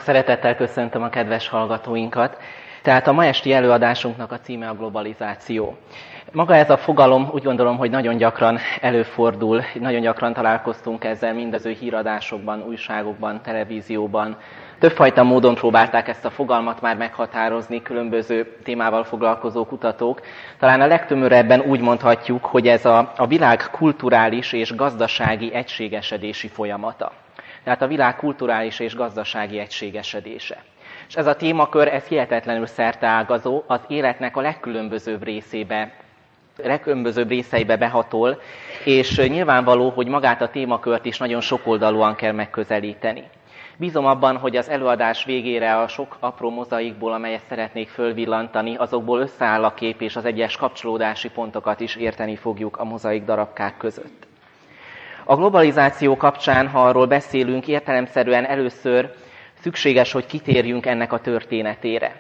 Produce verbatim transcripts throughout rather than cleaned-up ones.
Szeretettel köszöntöm a kedves hallgatóinkat. Tehát a ma esti előadásunknak a címe a globalizáció. Maga ez a fogalom úgy gondolom, hogy nagyon gyakran előfordul, nagyon gyakran találkoztunk ezzel mindaző híradásokban, újságokban, televízióban. Többfajta módon próbálták ezt a fogalmat már meghatározni különböző témával foglalkozó kutatók. Talán a legtömörebben úgy mondhatjuk, hogy ez a, a világ kulturális és gazdasági egységesedési folyamata. Tehát a világ kulturális és gazdasági egységesedése. És ez a témakör, ez hihetetlenül szerteágazó, az életnek a legkülönbözőbb részébe, legkülönbözőbb részeibe behatol, és nyilvánvaló, hogy magát a témakört is nagyon sokoldalúan kell megközelíteni. Bízom abban, hogy az előadás végére a sok apró mozaikból, amelyet szeretnék fölvillantani, azokból összeáll a kép, és az egyes kapcsolódási pontokat is érteni fogjuk a mozaik darabkák között. A globalizáció kapcsán, ha arról beszélünk, értelemszerűen először szükséges, hogy kitérjünk ennek a történetére.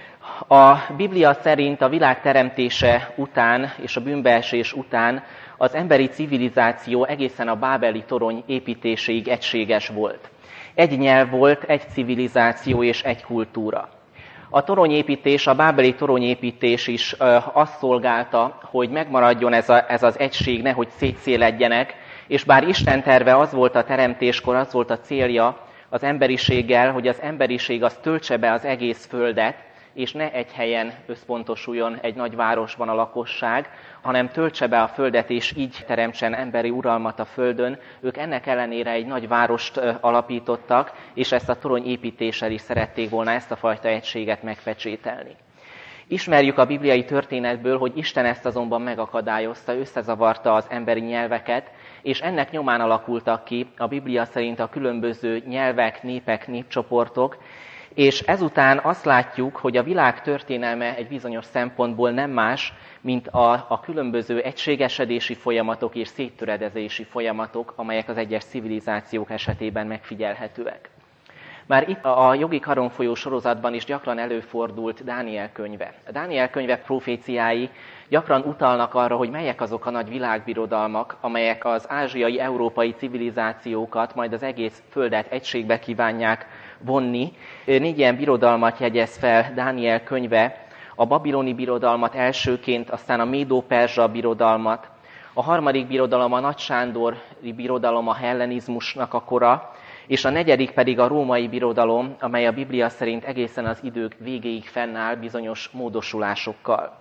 A Biblia szerint a világ teremtése után és a bűnbeesés után az emberi civilizáció egészen a bábeli torony építéséig egységes volt. Egy nyelv volt, egy civilizáció és egy kultúra. A toronyépítés, a bábeli toronyépítés is azt szolgálta, hogy megmaradjon ez, a, ez az egység, nehogy szétszéledjenek, és bár Isten terve az volt a teremtéskor, az volt a célja az emberiséggel, hogy az emberiség az töltse be az egész földet, és ne egy helyen összpontosuljon egy nagy városban a lakosság, hanem töltse be a földet, és így teremtsen emberi uralmat a földön. Ők ennek ellenére egy nagy várost alapítottak, és ezt a torony építéssel is szerették volna ezt a fajta egységet megpecsételni. Ismerjük a bibliai történetből, hogy Isten ezt azonban megakadályozta, összezavarta az emberi nyelveket, és ennek nyomán alakultak ki a Biblia szerint a különböző nyelvek, népek, népcsoportok, és ezután azt látjuk, hogy a világ történelme egy bizonyos szempontból nem más, mint a, a különböző egységesedési folyamatok és széttöredezési folyamatok, amelyek az egyes civilizációk esetében megfigyelhetőek. Már itt a Jogi Karonfolyó sorozatban is gyakran előfordult Dániel könyve. A Dániel könyve proféciái gyakran utalnak arra, hogy melyek azok a nagy világbirodalmak, amelyek az ázsiai, európai civilizációkat, majd az egész földet egységbe kívánják vonni. Négy ilyen birodalmat jegyez fel Dániel könyve, a babiloni birodalmat elsőként, aztán a médó-perzsa birodalmat, a harmadik birodalom a Nagy Sándori birodalom, a hellenizmusnak a kora, és a negyedik pedig a római birodalom, amely a Biblia szerint egészen az idők végéig fennáll bizonyos módosulásokkal.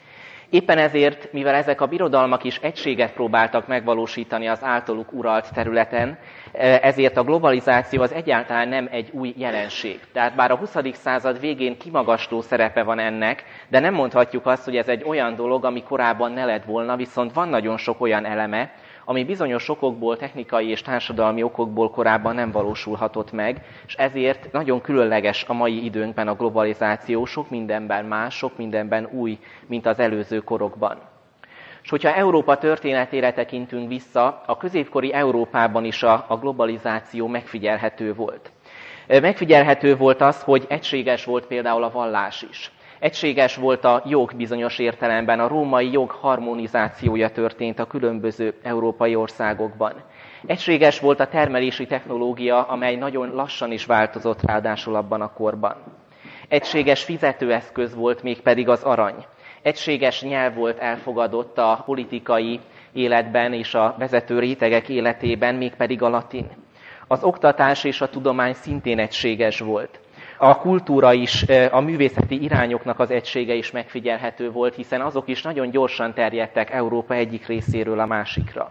Éppen ezért, mivel ezek a birodalmak is egységet próbáltak megvalósítani az általuk uralt területen, ezért a globalizáció az egyáltalán nem egy új jelenség. Tehát bár a huszadik század végén kimagasló szerepe van ennek, de nem mondhatjuk azt, hogy ez egy olyan dolog, ami korábban ne lett volna, viszont van nagyon sok olyan eleme, ami bizonyos okokból, technikai és társadalmi okokból korábban nem valósulhatott meg, és ezért nagyon különleges a mai időnkben a globalizáció, sok mindenben más, sok mindenben új, mint az előző korokban. És hogyha Európa történetére tekintünk vissza, a középkori Európában is a, a globalizáció megfigyelhető volt. Megfigyelhető volt az, hogy egységes volt például a vallás is. Egységes volt a jog bizonyos értelemben, a római jog harmonizációja történt a különböző európai országokban. Egységes volt a termelési technológia, amely nagyon lassan is változott ráadásul abban a korban. Egységes fizetőeszköz volt mégpedig az arany. Egységes nyelv volt elfogadott a politikai életben és a vezető rétegek életében, mégpedig a latin. Az oktatás és a tudomány szintén egységes volt. A kultúra is, a művészeti irányoknak az egysége is megfigyelhető volt, hiszen azok is nagyon gyorsan terjedtek Európa egyik részéről a másikra.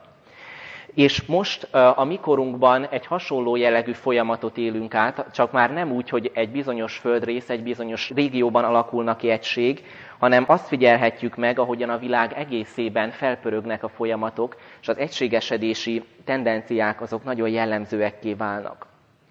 És most a mi korunkban egy hasonló jellegű folyamatot élünk át, csak már nem úgy, hogy egy bizonyos földrész, egy bizonyos régióban alakulna ki egység, hanem azt figyelhetjük meg, ahogyan a világ egészében felpörögnek a folyamatok, és az egységesedési tendenciák azok nagyon jellemzőekké válnak.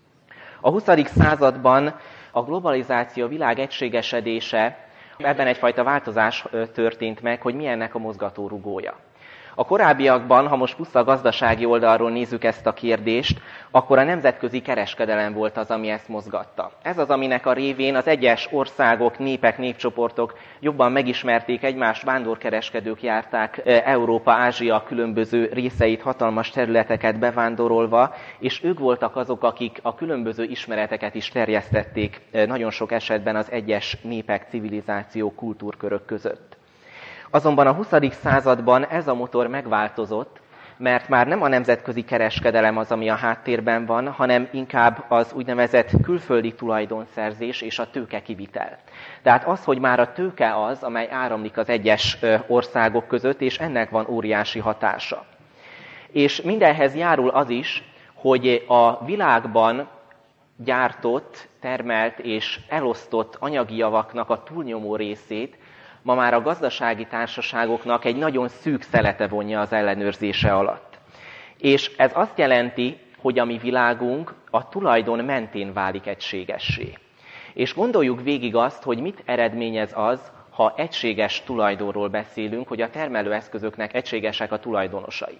A huszadik században a globalizáció, a világ egységesedése, ebben egyfajta változás történt meg, hogy mi ennek a mozgatórugója. A korábbiakban, ha most puszta gazdasági oldalról nézzük ezt a kérdést, akkor a nemzetközi kereskedelem volt az, ami ezt mozgatta. Ez az, aminek a révén az egyes országok, népek, népcsoportok jobban megismerték egymást, vándorkereskedők járták Európa, Ázsia különböző részeit, hatalmas területeket bevándorolva, és ők voltak azok, akik a különböző ismereteket is terjesztették nagyon sok esetben az egyes népek, civilizációk, kultúrkörök között. Azonban a huszadik században ez a motor megváltozott, mert már nem a nemzetközi kereskedelem az, ami a háttérben van, hanem inkább az úgynevezett külföldi tulajdonszerzés és a tőkekivitel. Tehát az, hogy már a tőke az, amely áramlik az egyes országok között, és ennek van óriási hatása. És mindenhez járul az is, hogy a világban gyártott, termelt és elosztott anyagi javaknak a túlnyomó részét ma már a gazdasági társaságoknak egy nagyon szűk szelete vonja az ellenőrzése alatt. És ez azt jelenti, hogy a mi világunk a tulajdon mentén válik egységessé. És gondoljuk végig azt, hogy mit eredményez az, ha egységes tulajdonról beszélünk, hogy a termelőeszközöknek egységesek a tulajdonosai.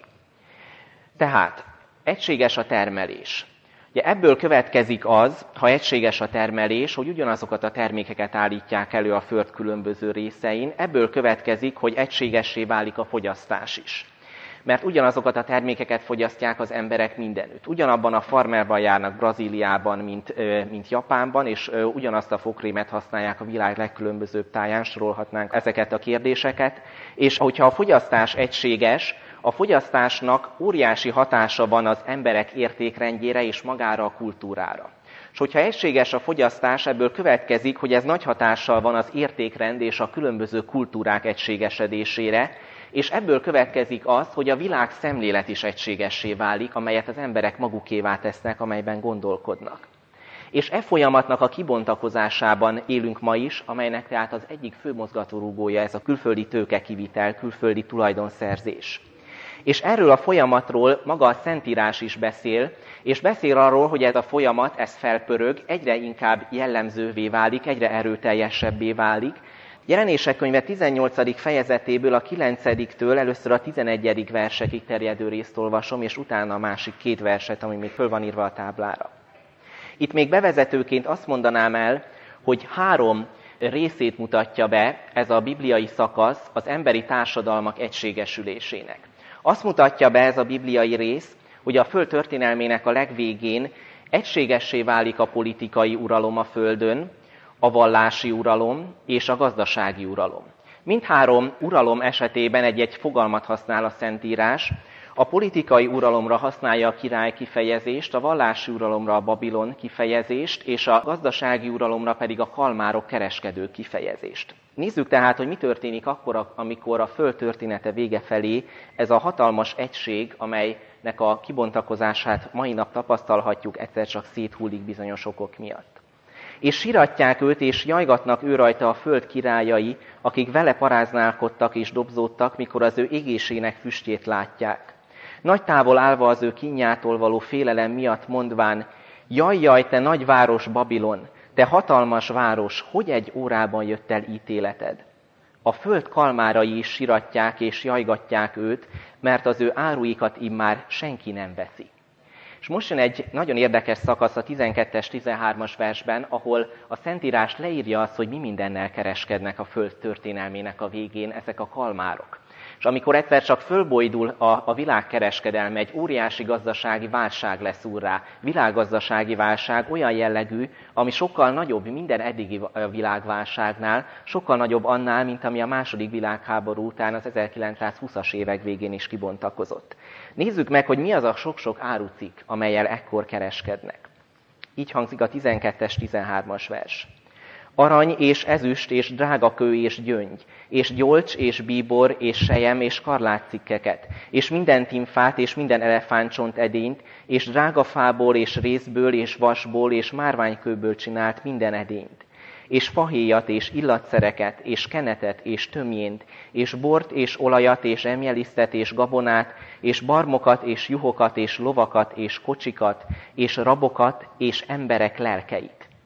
Tehát egységes a termelés. Ugye ebből következik az, ha egységes a termelés, hogy ugyanazokat a termékeket állítják elő a föld különböző részein, ebből következik, hogy egységessé válik a fogyasztás is. Mert ugyanazokat a termékeket fogyasztják az emberek mindenütt. Ugyanabban a farmerban járnak Brazíliában, mint, mint Japánban, és ugyanazt a fogkrémet használják a világ legkülönbözőbb táján, sorolhatnánk ezeket a kérdéseket. És hogyha a fogyasztás egységes, a fogyasztásnak óriási hatása van az emberek értékrendjére és magára a kultúrára. És hogyha egységes a fogyasztás, ebből következik, hogy ez nagy hatással van az értékrend és a különböző kultúrák egységesedésére, és ebből következik az, hogy a világ szemlélet is egységessé válik, amelyet az emberek magukévá tesznek, amelyben gondolkodnak. És e folyamatnak a kibontakozásában élünk ma is, amelynek tehát az egyik fő mozgatórugója ez a külföldi tőkekivitel, külföldi tulajdonszerzés. És erről a folyamatról maga a Szentírás is beszél, és beszél arról, hogy ez a folyamat, ez felpörög, egyre inkább jellemzővé válik, egyre erőteljesebbé válik. Jelenések könyve tizennyolcadik fejezetéből a kilencediktől először a tizenegyedik versekig terjedő részt olvasom, és utána a másik két verset, ami még föl van írva a táblára. Itt még bevezetőként azt mondanám el, hogy három részét mutatja be ez a bibliai szakasz az emberi társadalmak egységesülésének. Azt mutatja be ez a bibliai rész, hogy a föld történelmének a legvégén egységessé válik a politikai uralom a földön, a vallási uralom és a gazdasági uralom. Mindhárom uralom esetében egy-egy fogalmat használ a Szentírás. A politikai uralomra használja a király kifejezést, a vallási uralomra a Babilon kifejezést, és a gazdasági uralomra pedig a kalmárok, kereskedők kifejezést. Nézzük tehát, hogy mi történik akkor, amikor a föld története vége felé ez a hatalmas egység, amelynek a kibontakozását mai nap tapasztalhatjuk, egyszer csak széthullik bizonyos okok miatt. És siratják őt, és jajgatnak ő rajta a föld királyai, akik vele paráználkodtak és dobzódtak, mikor az ő égésének füstjét látják. Nagy távol állva az ő kínjától való félelem miatt mondván, jaj, jaj, te nagy város Babilon, te hatalmas város, hogy egy órában jött el ítéleted? A föld kalmárai is siratják és jajgatják őt, mert az ő áruikat immár senki nem veszi. És most jön egy nagyon érdekes szakasz a tizenkettes tizenhármas versben, ahol a Szentírás leírja azt, hogy mi mindennel kereskednek a föld történelmének a végén ezek a kalmárok. És amikor egyszer csak fölbojdul a, a világkereskedelme, egy óriási gazdasági válság lesz úrrá. Világgazdasági válság olyan jellegű, ami sokkal nagyobb minden eddigi világválságnál, sokkal nagyobb annál, mint ami a második világháború után az ezerkilencszázhúszas évek végén is kibontakozott. Nézzük meg, hogy mi az a sok-sok árucikk, amellyel ekkor kereskednek. Így hangzik a tizenkettes tizenhármas vers. Arany és ezüst és drágakő és gyöngy, és gyolcs és bíbor és sejem és karlátcikkeket, és minden timfát és minden elefántcsont edényt, és drágafából és rézből és vasból és márványkőből csinált minden edényt, és fahéjat és illatszereket és kenetet és tömjént, és bort és olajat és emjelisztet és gabonát, és barmokat és juhokat és lovakat és kocsikat, és rabokat és emberek lelkeit.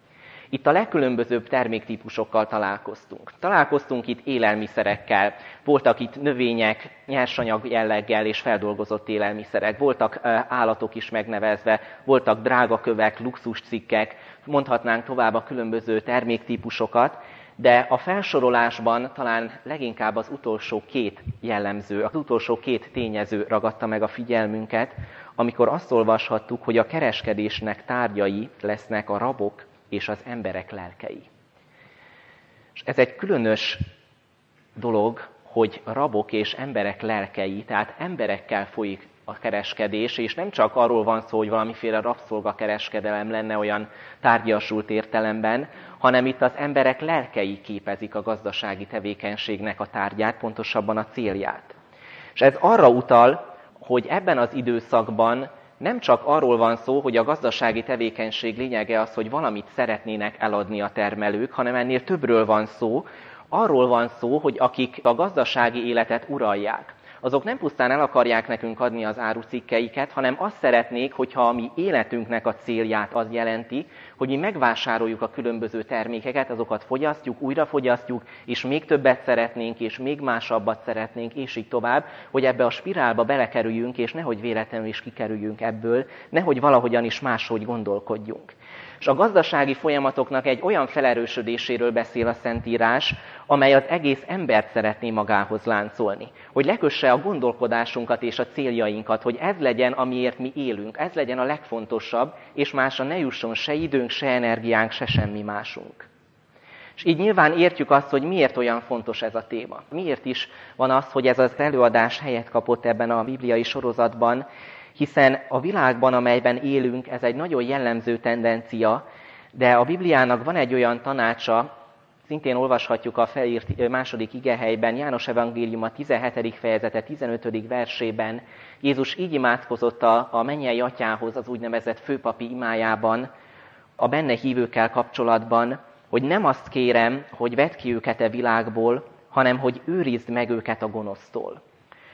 Itt a legkülönbözőbb terméktípusokkal találkoztunk. Találkoztunk itt élelmiszerekkel, voltak itt növények, nyersanyag jelleggel és feldolgozott élelmiszerek, voltak állatok is megnevezve, voltak drágakövek, luxuscikkek, mondhatnánk tovább a különböző terméktípusokat, de a felsorolásban talán leginkább az utolsó két jellemző, az utolsó két tényező ragadta meg a figyelmünket, amikor azt olvashattuk, hogy a kereskedésnek tárgyai lesznek a rabok és az emberek lelkei. És ez egy különös dolog, hogy rabok és emberek lelkei, tehát emberekkel folyik a kereskedés, és nem csak arról van szó, hogy valamiféle rabszolgakereskedelem lenne olyan tárgyasult értelemben, hanem itt az emberek lelkei képezik a gazdasági tevékenységnek a tárgyát, pontosabban a célját. És ez arra utal, hogy ebben az időszakban nem csak arról van szó, hogy a gazdasági tevékenység lényege az, hogy valamit szeretnének eladni a termelők, hanem ennél többről van szó. Arról van szó, hogy akik a gazdasági életet uralják, azok nem pusztán el akarják nekünk adni az árucikkeiket, hanem azt szeretnék, hogyha a mi életünknek a célját az jelenti, hogy mi megvásároljuk a különböző termékeket, azokat fogyasztjuk, újra fogyasztjuk, és még többet szeretnénk, és még másabbat szeretnénk, és így tovább, hogy ebbe a spirálba belekerüljünk, és nehogy véletlenül is kikerüljünk ebből, nehogy valahogyan is máshogy gondolkodjunk. És a gazdasági folyamatoknak egy olyan felerősödéséről beszél a Szentírás, amely az egész embert szeretné magához láncolni. Hogy lekösse a gondolkodásunkat és a céljainkat, hogy ez legyen, amiért mi élünk, ez legyen a legfontosabb, és másra ne jusson se időnk, se energiánk, se semmi másunk. És így nyilván értjük azt, hogy miért olyan fontos ez a téma. Miért is van az, hogy ez az előadás helyet kapott ebben a bibliai sorozatban, hiszen a világban, amelyben élünk, ez egy nagyon jellemző tendencia, de a Bibliának van egy olyan tanácsa, szintén olvashatjuk a felírt második igehelyben, János evangéliuma tizenhetedik fejezete tizenötödik versében. Jézus így imádkozott a, a mennyei atyához az úgynevezett főpapi imájában, a benne hívőkkel kapcsolatban, hogy nem azt kérem, hogy vedd ki őket e világból, hanem hogy őrizd meg őket a gonosztól.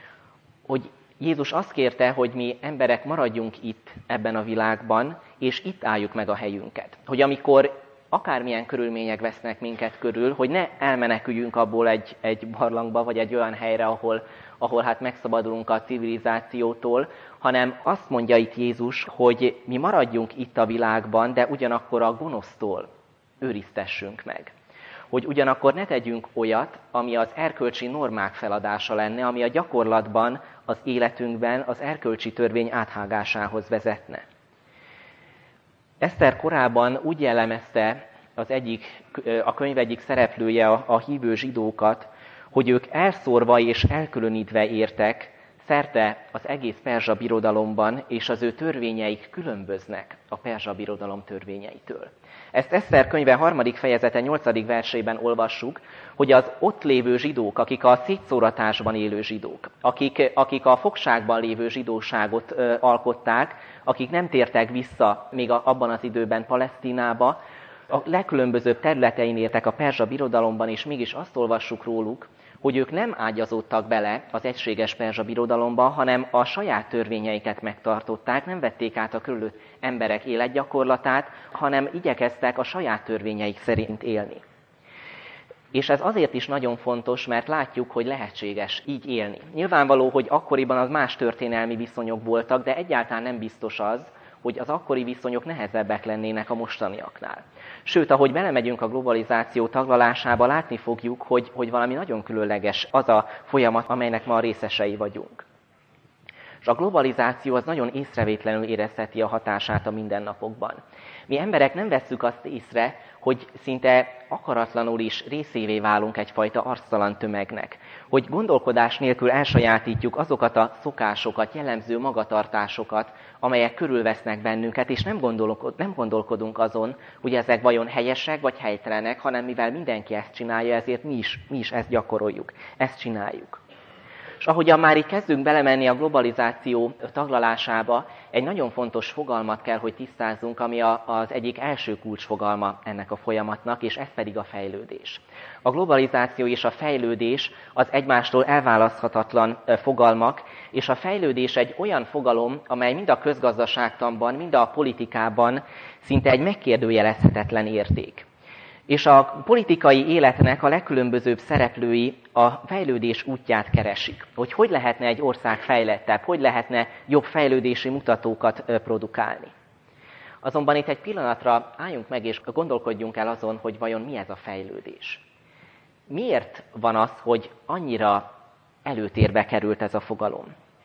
Hogy Jézus azt kérte, hogy mi emberek maradjunk itt ebben a világban, és itt álljuk meg a helyünket. Hogy amikor akármilyen körülmények vesznek minket körül, hogy ne elmeneküljünk abból egy, egy barlangba, vagy egy olyan helyre, ahol, ahol hát megszabadulunk a civilizációtól, hanem azt mondja itt Jézus, hogy mi maradjunk itt a világban, de ugyanakkor a gonosztól őriztessünk meg. Hogy ugyanakkor ne tegyünk olyat, ami az erkölcsi normák feladása lenne, ami a gyakorlatban, az életünkben az erkölcsi törvény áthágásához vezetne. Eszter korábban úgy jellemezte az egyik, a könyv egyik szereplője a, a hívő zsidókat, hogy ők elszórva és elkülönítve értek szerte az egész perzsa birodalomban, és az ő törvényeik különböznek a perzsa birodalom törvényeitől. Ezt Eszter könyve harmadik fejezete nyolcadik versében olvassuk, hogy az ott lévő zsidók, akik a szétszóratásban élő zsidók, akik, akik a fogságban lévő zsidóságot ö, alkották, akik nem tértek vissza még a, abban az időben Palesztinába, a legkülönbözőbb területein értek a perzsa birodalomban, és mégis azt olvassuk róluk, hogy ők nem ágyazódtak bele az egységes perzsa birodalomba, hanem a saját törvényeiket megtartották, nem vették át a körülött emberek életgyakorlatát, hanem igyekeztek a saját törvényeik szerint élni. És ez azért is nagyon fontos, mert látjuk, hogy lehetséges így élni. Nyilvánvaló, hogy akkoriban az más történelmi viszonyok voltak, de egyáltalán nem biztos az, hogy az akkori viszonyok nehezebbek lennének a mostaniaknál. Sőt, ahogy belemegyünk a globalizáció taglalásába, látni fogjuk, hogy, hogy valami nagyon különleges az a folyamat, amelynek ma a részesei vagyunk. És a globalizáció az nagyon észrevétlenül érezheti a hatását a mindennapokban. Mi emberek nem vesszük azt észre, hogy szinte akaratlanul is részévé válunk egyfajta arctalan tömegnek. Hogy gondolkodás nélkül elsajátítjuk azokat a szokásokat, jellemző magatartásokat, amelyek körülvesznek bennünket, és nem, nem gondolkodunk azon, hogy ezek vajon helyesek vagy helytelenek, hanem mivel mindenki ezt csinálja, ezért mi is, mi is ezt gyakoroljuk, ezt csináljuk. És ahogyan már így kezdünk belemenni a globalizáció taglalásába, egy nagyon fontos fogalmat kell, hogy tisztázzunk, ami az egyik első kulcsfogalma ennek a folyamatnak, és ez pedig a fejlődés. A globalizáció és a fejlődés az egymástól elválaszthatatlan fogalmak, és a fejlődés egy olyan fogalom, amely mind a közgazdaságtanban, mind a politikában szinte egy megkérdőjelezhetetlen érték. És a politikai életnek a legkülönbözőbb szereplői a fejlődés útját keresik. Hogy hogy lehetne egy ország fejlettebb, hogy lehetne jobb fejlődési mutatókat produkálni. Azonban itt egy pillanatra álljunk meg és gondolkodjunk el azon, hogy vajon mi ez a fejlődés. Miért van az, hogy annyira előtérbe került ez a fogalom?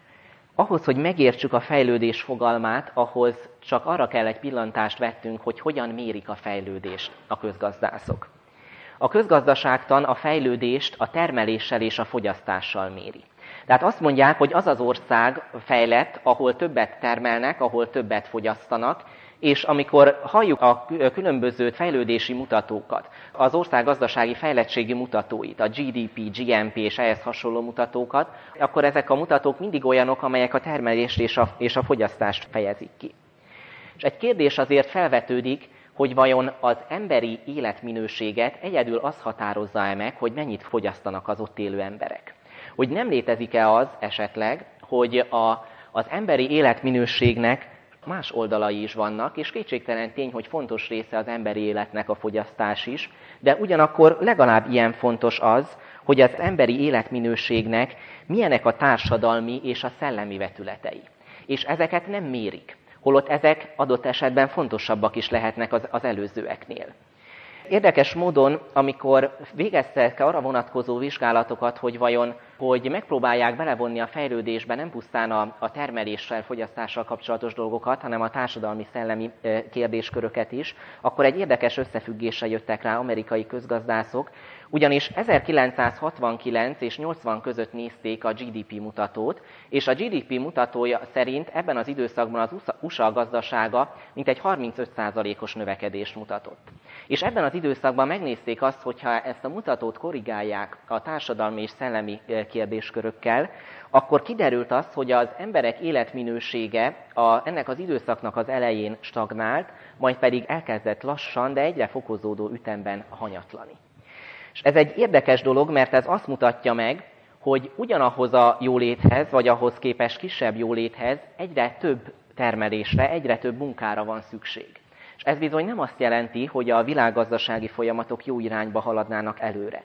Ahhoz, hogy megértsük a fejlődés fogalmát, ahhoz csak arra kell egy pillantást vettünk, hogy hogyan mérik a fejlődést a közgazdászok. A közgazdaságtan a fejlődést a termeléssel és a fogyasztással méri. Tehát azt mondják, hogy az az ország fejlett, ahol többet termelnek, ahol többet fogyasztanak, és amikor halljuk a különböző fejlődési mutatókat, az ország gazdasági fejlettségi mutatóit, a gé dé pé, gé em pé és ehhez hasonló mutatókat, akkor ezek a mutatók mindig olyanok, amelyek a termelést és a, és a fogyasztást fejezik ki. És egy kérdés azért felvetődik, hogy vajon az emberi életminőséget egyedül az határozza-e meg, hogy mennyit fogyasztanak az ott élő emberek. Hogy nem létezik-e az esetleg, hogy a, az emberi életminőségnek más oldalai is vannak, és kétségtelen tény, hogy fontos része az emberi életnek a fogyasztás is, de ugyanakkor legalább ilyen fontos az, hogy az emberi életminőségnek milyenek a társadalmi és a szellemi vetületei. És ezeket nem mérik, holott ezek adott esetben fontosabbak is lehetnek az, az előzőeknél. Érdekes módon, amikor végeztek arra vonatkozó vizsgálatokat, hogy vajon, hogy megpróbálják belevonni a fejlődésbe nem pusztán a, a termeléssel, fogyasztással kapcsolatos dolgokat, hanem a társadalmi-szellemi kérdésköröket is, akkor egy érdekes összefüggésre jöttek rá amerikai közgazdászok, ugyanis ezerkilencszázhatvankilenc és nyolcvan között nézték a gé dé pé mutatót, és a gé dé pé mutatója szerint ebben az időszakban az u es á gazdasága mintegy harmincöt százalékos növekedést mutatott. És ebben az időszakban megnézték azt, hogyha ezt a mutatót korrigálják a társadalmi és szellemi kérdéskörökkel, akkor kiderült az, hogy az emberek életminősége a, ennek az időszaknak az elején stagnált, majd pedig elkezdett lassan, de egyre fokozódó ütemben hanyatlani. És ez egy érdekes dolog, mert ez azt mutatja meg, hogy ugyanahoz a jóléthez, vagy ahhoz képest kisebb jóléthez egyre több termelésre, egyre több munkára van szükség. És ez bizony nem azt jelenti, hogy a világgazdasági folyamatok jó irányba haladnának előre.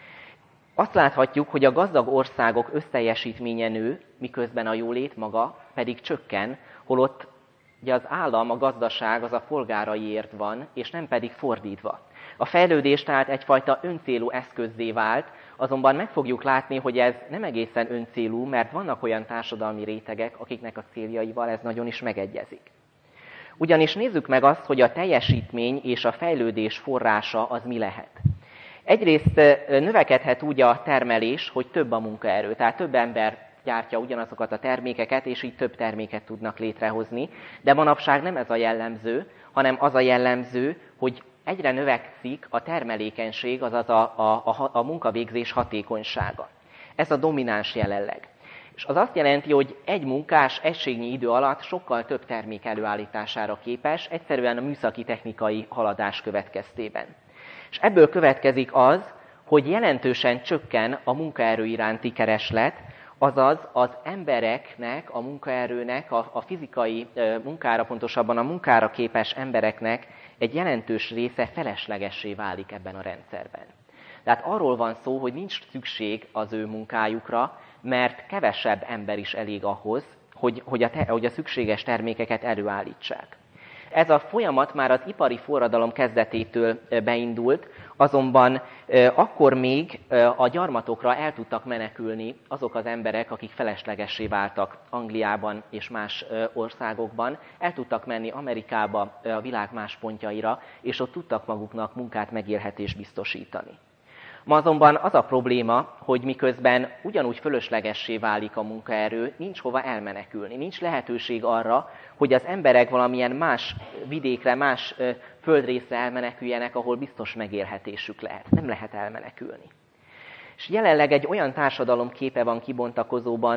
Azt láthatjuk, hogy a gazdag országok összteljesítménye nő, miközben a jólét maga pedig csökken, holott ugye az állam, a gazdaság az a polgáraiért van, és nem pedig fordítva. A fejlődés tehát egyfajta öncélú eszközzé vált, azonban meg fogjuk látni, hogy ez nem egészen öncélú, mert vannak olyan társadalmi rétegek, akiknek a céljaival ez nagyon is megegyezik. Ugyanis nézzük meg azt, hogy a teljesítmény és a fejlődés forrása az mi lehet. Egyrészt növekedhet úgy a termelés, hogy több a munkaerő, tehát több ember gyártja ugyanazokat a termékeket, és így több terméket tudnak létrehozni, de manapság nem ez a jellemző, hanem az a jellemző, hogy egyre növekszik a termelékenység, azaz a, a, a, a munkavégzés hatékonysága. Ez a domináns jelenleg. És az azt jelenti, hogy egy munkás egységnyi idő alatt sokkal több termék előállítására képes, egyszerűen a műszaki technikai haladás következtében. És ebből következik az, hogy jelentősen csökken a munkaerő iránti kereslet, azaz az embereknek, a munkaerőnek, a, a fizikai munkára, pontosabban a munkára képes embereknek egy jelentős része feleslegessé válik ebben a rendszerben. Tehát arról van szó, hogy nincs szükség az ő munkájukra, mert kevesebb ember is elég ahhoz, hogy, hogy, a, te, hogy a szükséges termékeket előállítsák. Ez a folyamat már az ipari forradalom kezdetétől beindult, azonban akkor még a gyarmatokra el tudtak menekülni azok az emberek, akik feleslegessé váltak Angliában és más országokban, el tudtak menni Amerikába, a világ más pontjaira, és ott tudtak maguknak munkát, megélhetést biztosítani. Ma azonban az a probléma, hogy miközben ugyanúgy fölöslegessé válik a munkaerő, nincs hova elmenekülni, nincs lehetőség arra, hogy az emberek valamilyen más vidékre, más földrészre elmeneküljenek, ahol biztos megélhetésük lehet. Nem lehet elmenekülni. És jelenleg egy olyan társadalom képe van kibontakozóban,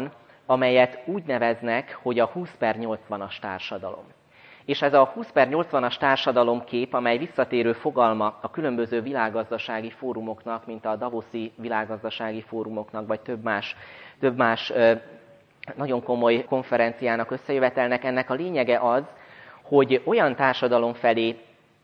amelyet úgy neveznek, hogy a húsz per nyolcvanas társadalom. És ez a húsz per nyolcvanas társadalomkép, amely visszatérő fogalma a különböző világgazdasági fórumoknak, mint a Davoszi világgazdasági fórumoknak, vagy több más, több más nagyon komoly konferenciának, összejövetelnek, ennek a lényege az, hogy olyan társadalom felé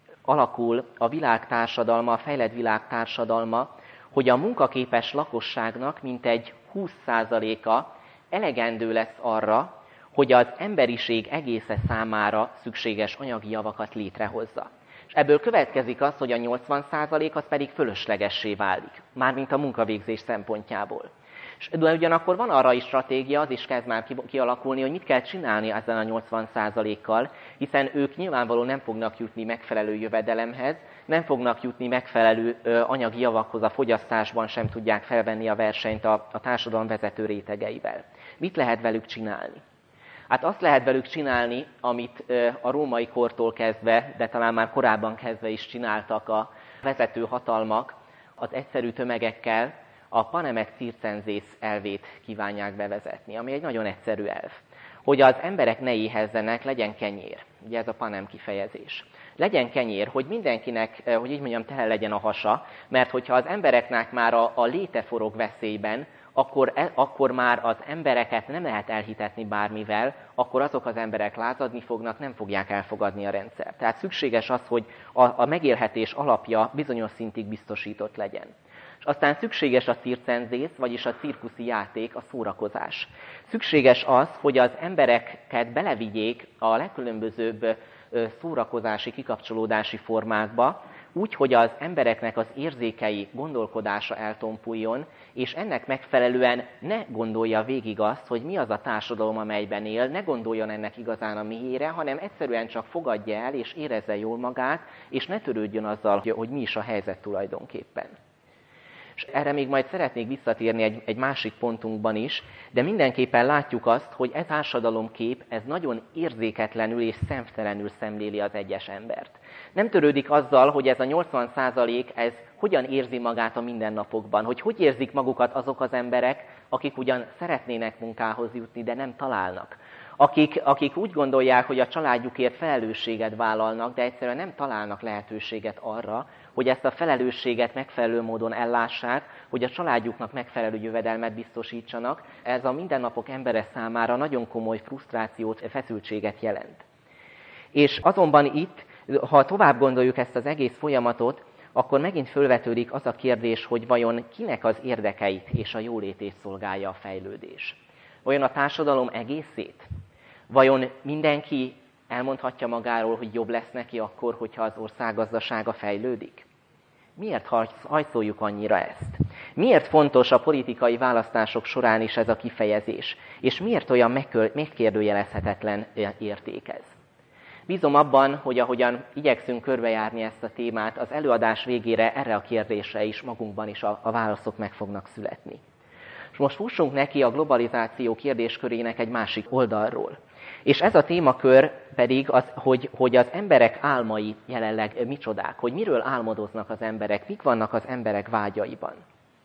alakul a világ társadalma, a fejlett világ társadalma, hogy a munkaképes lakosságnak mintegy húsz százaléka elegendő lesz arra, hogy az emberiség egésze számára szükséges anyagi javakat létrehozza. És ebből következik az, hogy a nyolcvan százalék az pedig fölöslegessé válik, mármint a munkavégzés szempontjából. És ugyanakkor van arra is stratégia, az is kezd már kialakulni, hogy mit kell csinálni ezzel a nyolcvan százalékkal, hiszen ők nyilvánvalóan nem fognak jutni megfelelő jövedelemhez, nem fognak jutni megfelelő anyagi javakhoz, a fogyasztásban sem tudják felvenni a versenyt a, a társadalom vezető rétegeivel. Mit lehet velük csinálni? Hát azt lehet velük csinálni, amit a római kortól kezdve, de talán már korábban kezdve is csináltak a vezető hatalmak, az egyszerű tömegekkel a panem et circenses elvét kívánják bevezetni, ami egy nagyon egyszerű elv. Hogy az emberek ne éhezzenek, legyen kenyér. Ugye ez a panem kifejezés. Legyen kenyér, hogy mindenkinek, hogy így mondjam, tele legyen a hasa, mert hogyha az embereknek már a, a léte forog veszélyben, akkor, akkor már az embereket nem lehet elhitetni bármivel, akkor azok az emberek lázadni fognak, nem fogják elfogadni a rendszert. Tehát szükséges az, hogy a, a megélhetés alapja bizonyos szintig biztosított legyen. És aztán szükséges a circenses, vagyis a cirkuszi játék, a szórakozás. Szükséges az, hogy az embereket belevigyék a legkülönbözőbb szórakozási, kikapcsolódási formákba, úgy, hogy az embereknek az érzékei, gondolkodása eltompuljon, és ennek megfelelően ne gondolja végig azt, hogy mi az a társadalom, amelyben él, ne gondoljon ennek igazán a mélyére, hanem egyszerűen csak fogadja el, és érezze jól magát, és ne törődjön azzal, hogy mi is a helyzet tulajdonképpen. És erre még majd szeretnék visszatérni egy, egy másik pontunkban is, de mindenképpen látjuk azt, hogy ez társadalomkép, ez nagyon érzéketlenül és szemtelenül szemléli az egyes embert. Nem törődik azzal, hogy ez a nyolcvan százalék, ez hogyan érzi magát a mindennapokban, hogy hogy érzik magukat azok az emberek, akik ugyan szeretnének munkához jutni, de nem találnak. Akik, akik úgy gondolják, hogy a családjukért felelősséget vállalnak, de egyszerűen nem találnak lehetőséget arra, hogy ezt a felelősséget megfelelő módon ellássák, hogy a családjuknak megfelelő jövedelmet biztosítsanak. Ez a mindennapok embere számára nagyon komoly frusztrációt, feszültséget jelent. És azonban itt, ha tovább gondoljuk ezt az egész folyamatot, akkor megint fölvetődik az a kérdés, hogy vajon kinek az érdekeit és a jólétét szolgálja a fejlődés. Vajon a társadalom egészét? Vajon mindenki elmondhatja magáról, hogy jobb lesz neki akkor, hogyha az ország gazdasága fejlődik? Miért hajszoljuk annyira ezt? Miért fontos a politikai választások során is ez a kifejezés? És miért olyan megkérdőjelezhetetlen érték ez? Bízom abban, hogy ahogyan igyekszünk körbejárni ezt a témát, az előadás végére erre a kérdésre is magunkban is a, a válaszok meg fognak születni. És most fussunk neki a globalizáció kérdéskörének egy másik oldalról. És ez a témakör pedig az, hogy, hogy az emberek álmai jelenleg micsodák, hogy miről álmodoznak az emberek, mik vannak az emberek vágyaiban.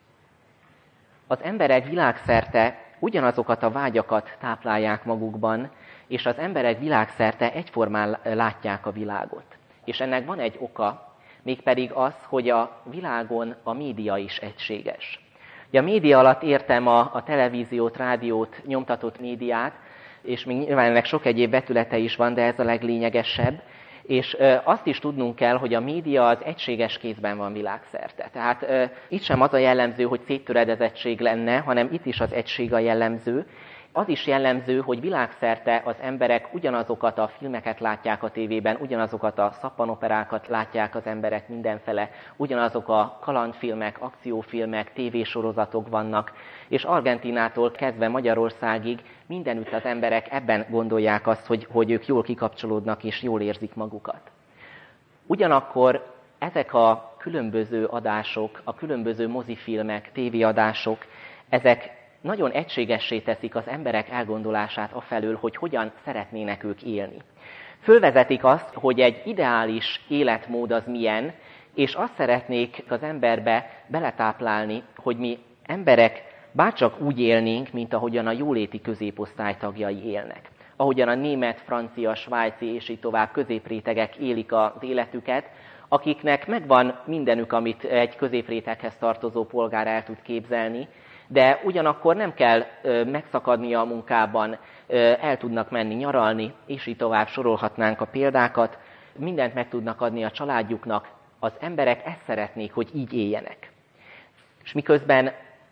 Az emberek világszerte ugyanazokat a vágyakat táplálják magukban, és az emberek világszerte egyformán látják a világot. És ennek van egy oka, mégpedig az, hogy a világon a média is egységes. A média alatt értem a, a televíziót, rádiót, nyomtatott médiát, és még nyilván ennek sok egyéb vetülete is van, de ez a leglényegesebb. És e, azt is tudnunk kell, hogy a média az egységes kézben van világszerte. Tehát e, itt sem az a jellemző, hogy széttöredezettség lenne, hanem itt is az egység a jellemző. Az is jellemző, hogy világszerte az emberek ugyanazokat a filmeket látják a tévében, ugyanazokat a szappanoperákat látják az emberek mindenfele, ugyanazok a kalandfilmek, akciófilmek, tévésorozatok vannak, és Argentínától kezdve Magyarországig mindenütt az emberek ebben gondolják azt, hogy, hogy ők jól kikapcsolódnak és jól érzik magukat. Ugyanakkor ezek a különböző adások, a különböző mozifilmek, tévéadások, ezek nagyon egységessé teszik az emberek elgondolását afelől, hogy hogyan szeretnének ők élni. Fölvezetik azt, hogy egy ideális életmód az milyen, és azt szeretnék az emberbe beletáplálni, hogy mi emberek bárcsak úgy élnénk, mint ahogyan a jóléti középosztály tagjai élnek. Ahogyan a német, francia, svájci és így tovább középrétegek élik az életüket, akiknek megvan mindenük, amit egy középréteghez tartozó polgár el tud képzelni, de ugyanakkor nem kell megszakadnia a munkában, el tudnak menni nyaralni, és így tovább sorolhatnánk a példákat, mindent meg tudnak adni a családjuknak, az emberek ezt szeretnék, hogy így éljenek. És miközben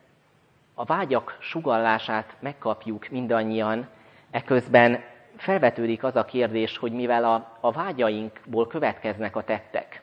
a vágyak sugallását megkapjuk mindannyian, eközben felvetődik az a kérdés, hogy mivel a, a vágyainkból következnek a tettek,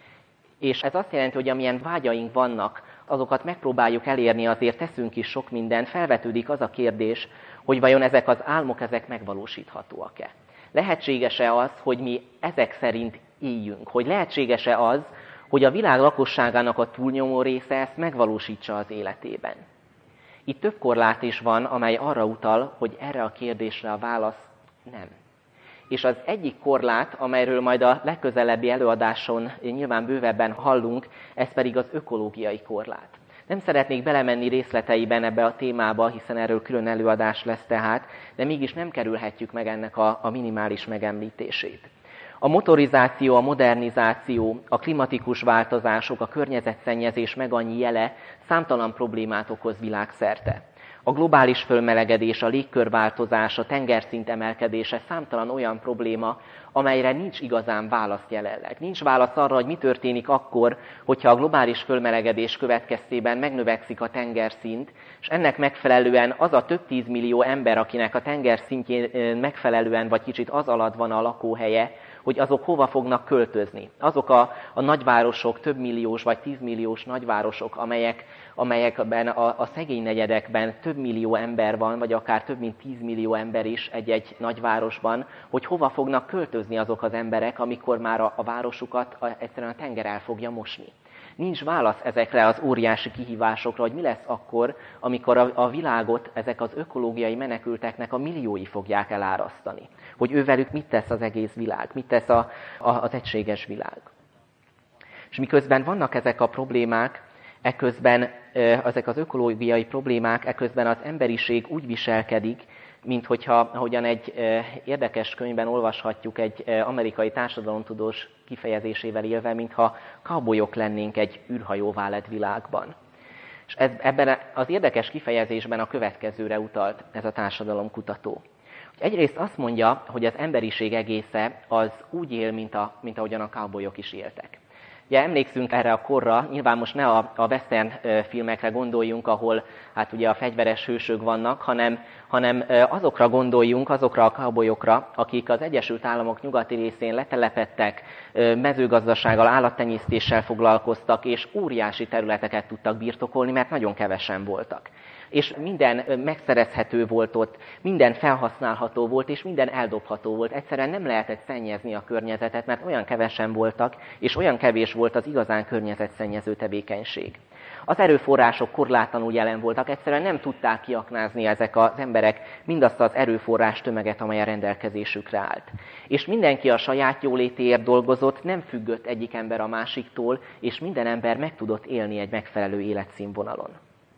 és ez azt jelenti, hogy amilyen vágyaink vannak, azokat megpróbáljuk elérni, azért teszünk is sok mindent, felvetődik az a kérdés, hogy vajon ezek az álmok, ezek megvalósíthatóak-e. Lehetséges-e az, hogy mi ezek szerint éljünk? Hogy lehetséges-e az, hogy a világ lakosságának a túlnyomó része ezt megvalósítsa az életében? Itt több korlát is van, amely arra utal, hogy erre a kérdésre a válasz nem. És az egyik korlát, amelyről majd a legközelebbi előadáson nyilván bővebben hallunk, ez pedig az ökológiai korlát. Nem szeretnék belemenni részleteiben ebbe a témába, hiszen erről külön előadás lesz tehát, de mégis nem kerülhetjük meg ennek a, a minimális megemlítését. A motorizáció, a modernizáció, a klimatikus változások, a környezetszennyezés meg annyi jele számtalan problémát okoz világszerte. A globális fölmelegedés, a légkörváltozás, a tengerszint emelkedése számtalan olyan probléma, amelyre nincs igazán válasz jelenleg. Nincs válasz arra, hogy mi történik akkor, hogyha a globális fölmelegedés következtében megnövekszik a tengerszint, és ennek megfelelően az a több tízmillió ember, akinek a tengerszintjén megfelelően vagy kicsit az alatt van a lakóhelye, hogy azok hova fognak költözni. Azok a, a nagyvárosok, több milliós vagy tízmilliós nagyvárosok, amelyek, amelyekben a, a szegény negyedekben több millió ember van, vagy akár több mint tízmillió ember is egy-egy nagyvárosban, hogy hova fognak költözni azok az emberek, amikor már a, a városukat a, egyszerűen a tenger el fogja mosni. Nincs válasz ezekre az óriási kihívásokra, hogy mi lesz akkor, amikor a, a világot ezek az ökológiai menekülteknek a milliói fogják elárasztani. Hogy ővelük mit tesz az egész világ, mit tesz a, a, az egységes világ. És miközben vannak ezek a problémák, eközben ezek az ökológiai problémák, eközben az emberiség úgy viselkedik, mint hogyha, ahogyan egy érdekes könyvben olvashatjuk egy amerikai társadalomtudós kifejezésével élve, mintha cowboyok lennénk egy űrhajóvá lett világban. És ez, ebben az érdekes kifejezésben a következőre utalt ez a társadalomkutató. Egyrészt azt mondja, hogy az emberiség egésze az úgy él, mint, a, mint ahogyan a cowboyok is éltek. Ugye emlékszünk erre a korra, nyilván most ne a, a western filmekre gondoljunk, ahol hát ugye a fegyveres hősök vannak, hanem, hanem azokra gondoljunk, azokra a cowboyokra, akik az Egyesült Államok nyugati részén letelepedtek, mezőgazdasággal, állattenyésztéssel foglalkoztak, és óriási területeket tudtak birtokolni, mert nagyon kevesen voltak. És minden megszerezhető volt ott, minden felhasználható volt, és minden eldobható volt. Egyszerűen nem lehetett szennyezni a környezetet, mert olyan kevesen voltak, és olyan kevés volt az igazán környezetszennyező tevékenység. Az erőforrások korlátlanul jelen voltak, egyszerűen nem tudták kiaknázni ezek az emberek mindazt az erőforrás tömeget, amely a rendelkezésükre állt. És mindenki a saját jólétéért dolgozott, nem függött egyik ember a másiktól, és minden ember meg tudott élni egy megfelelő életszínvonalon.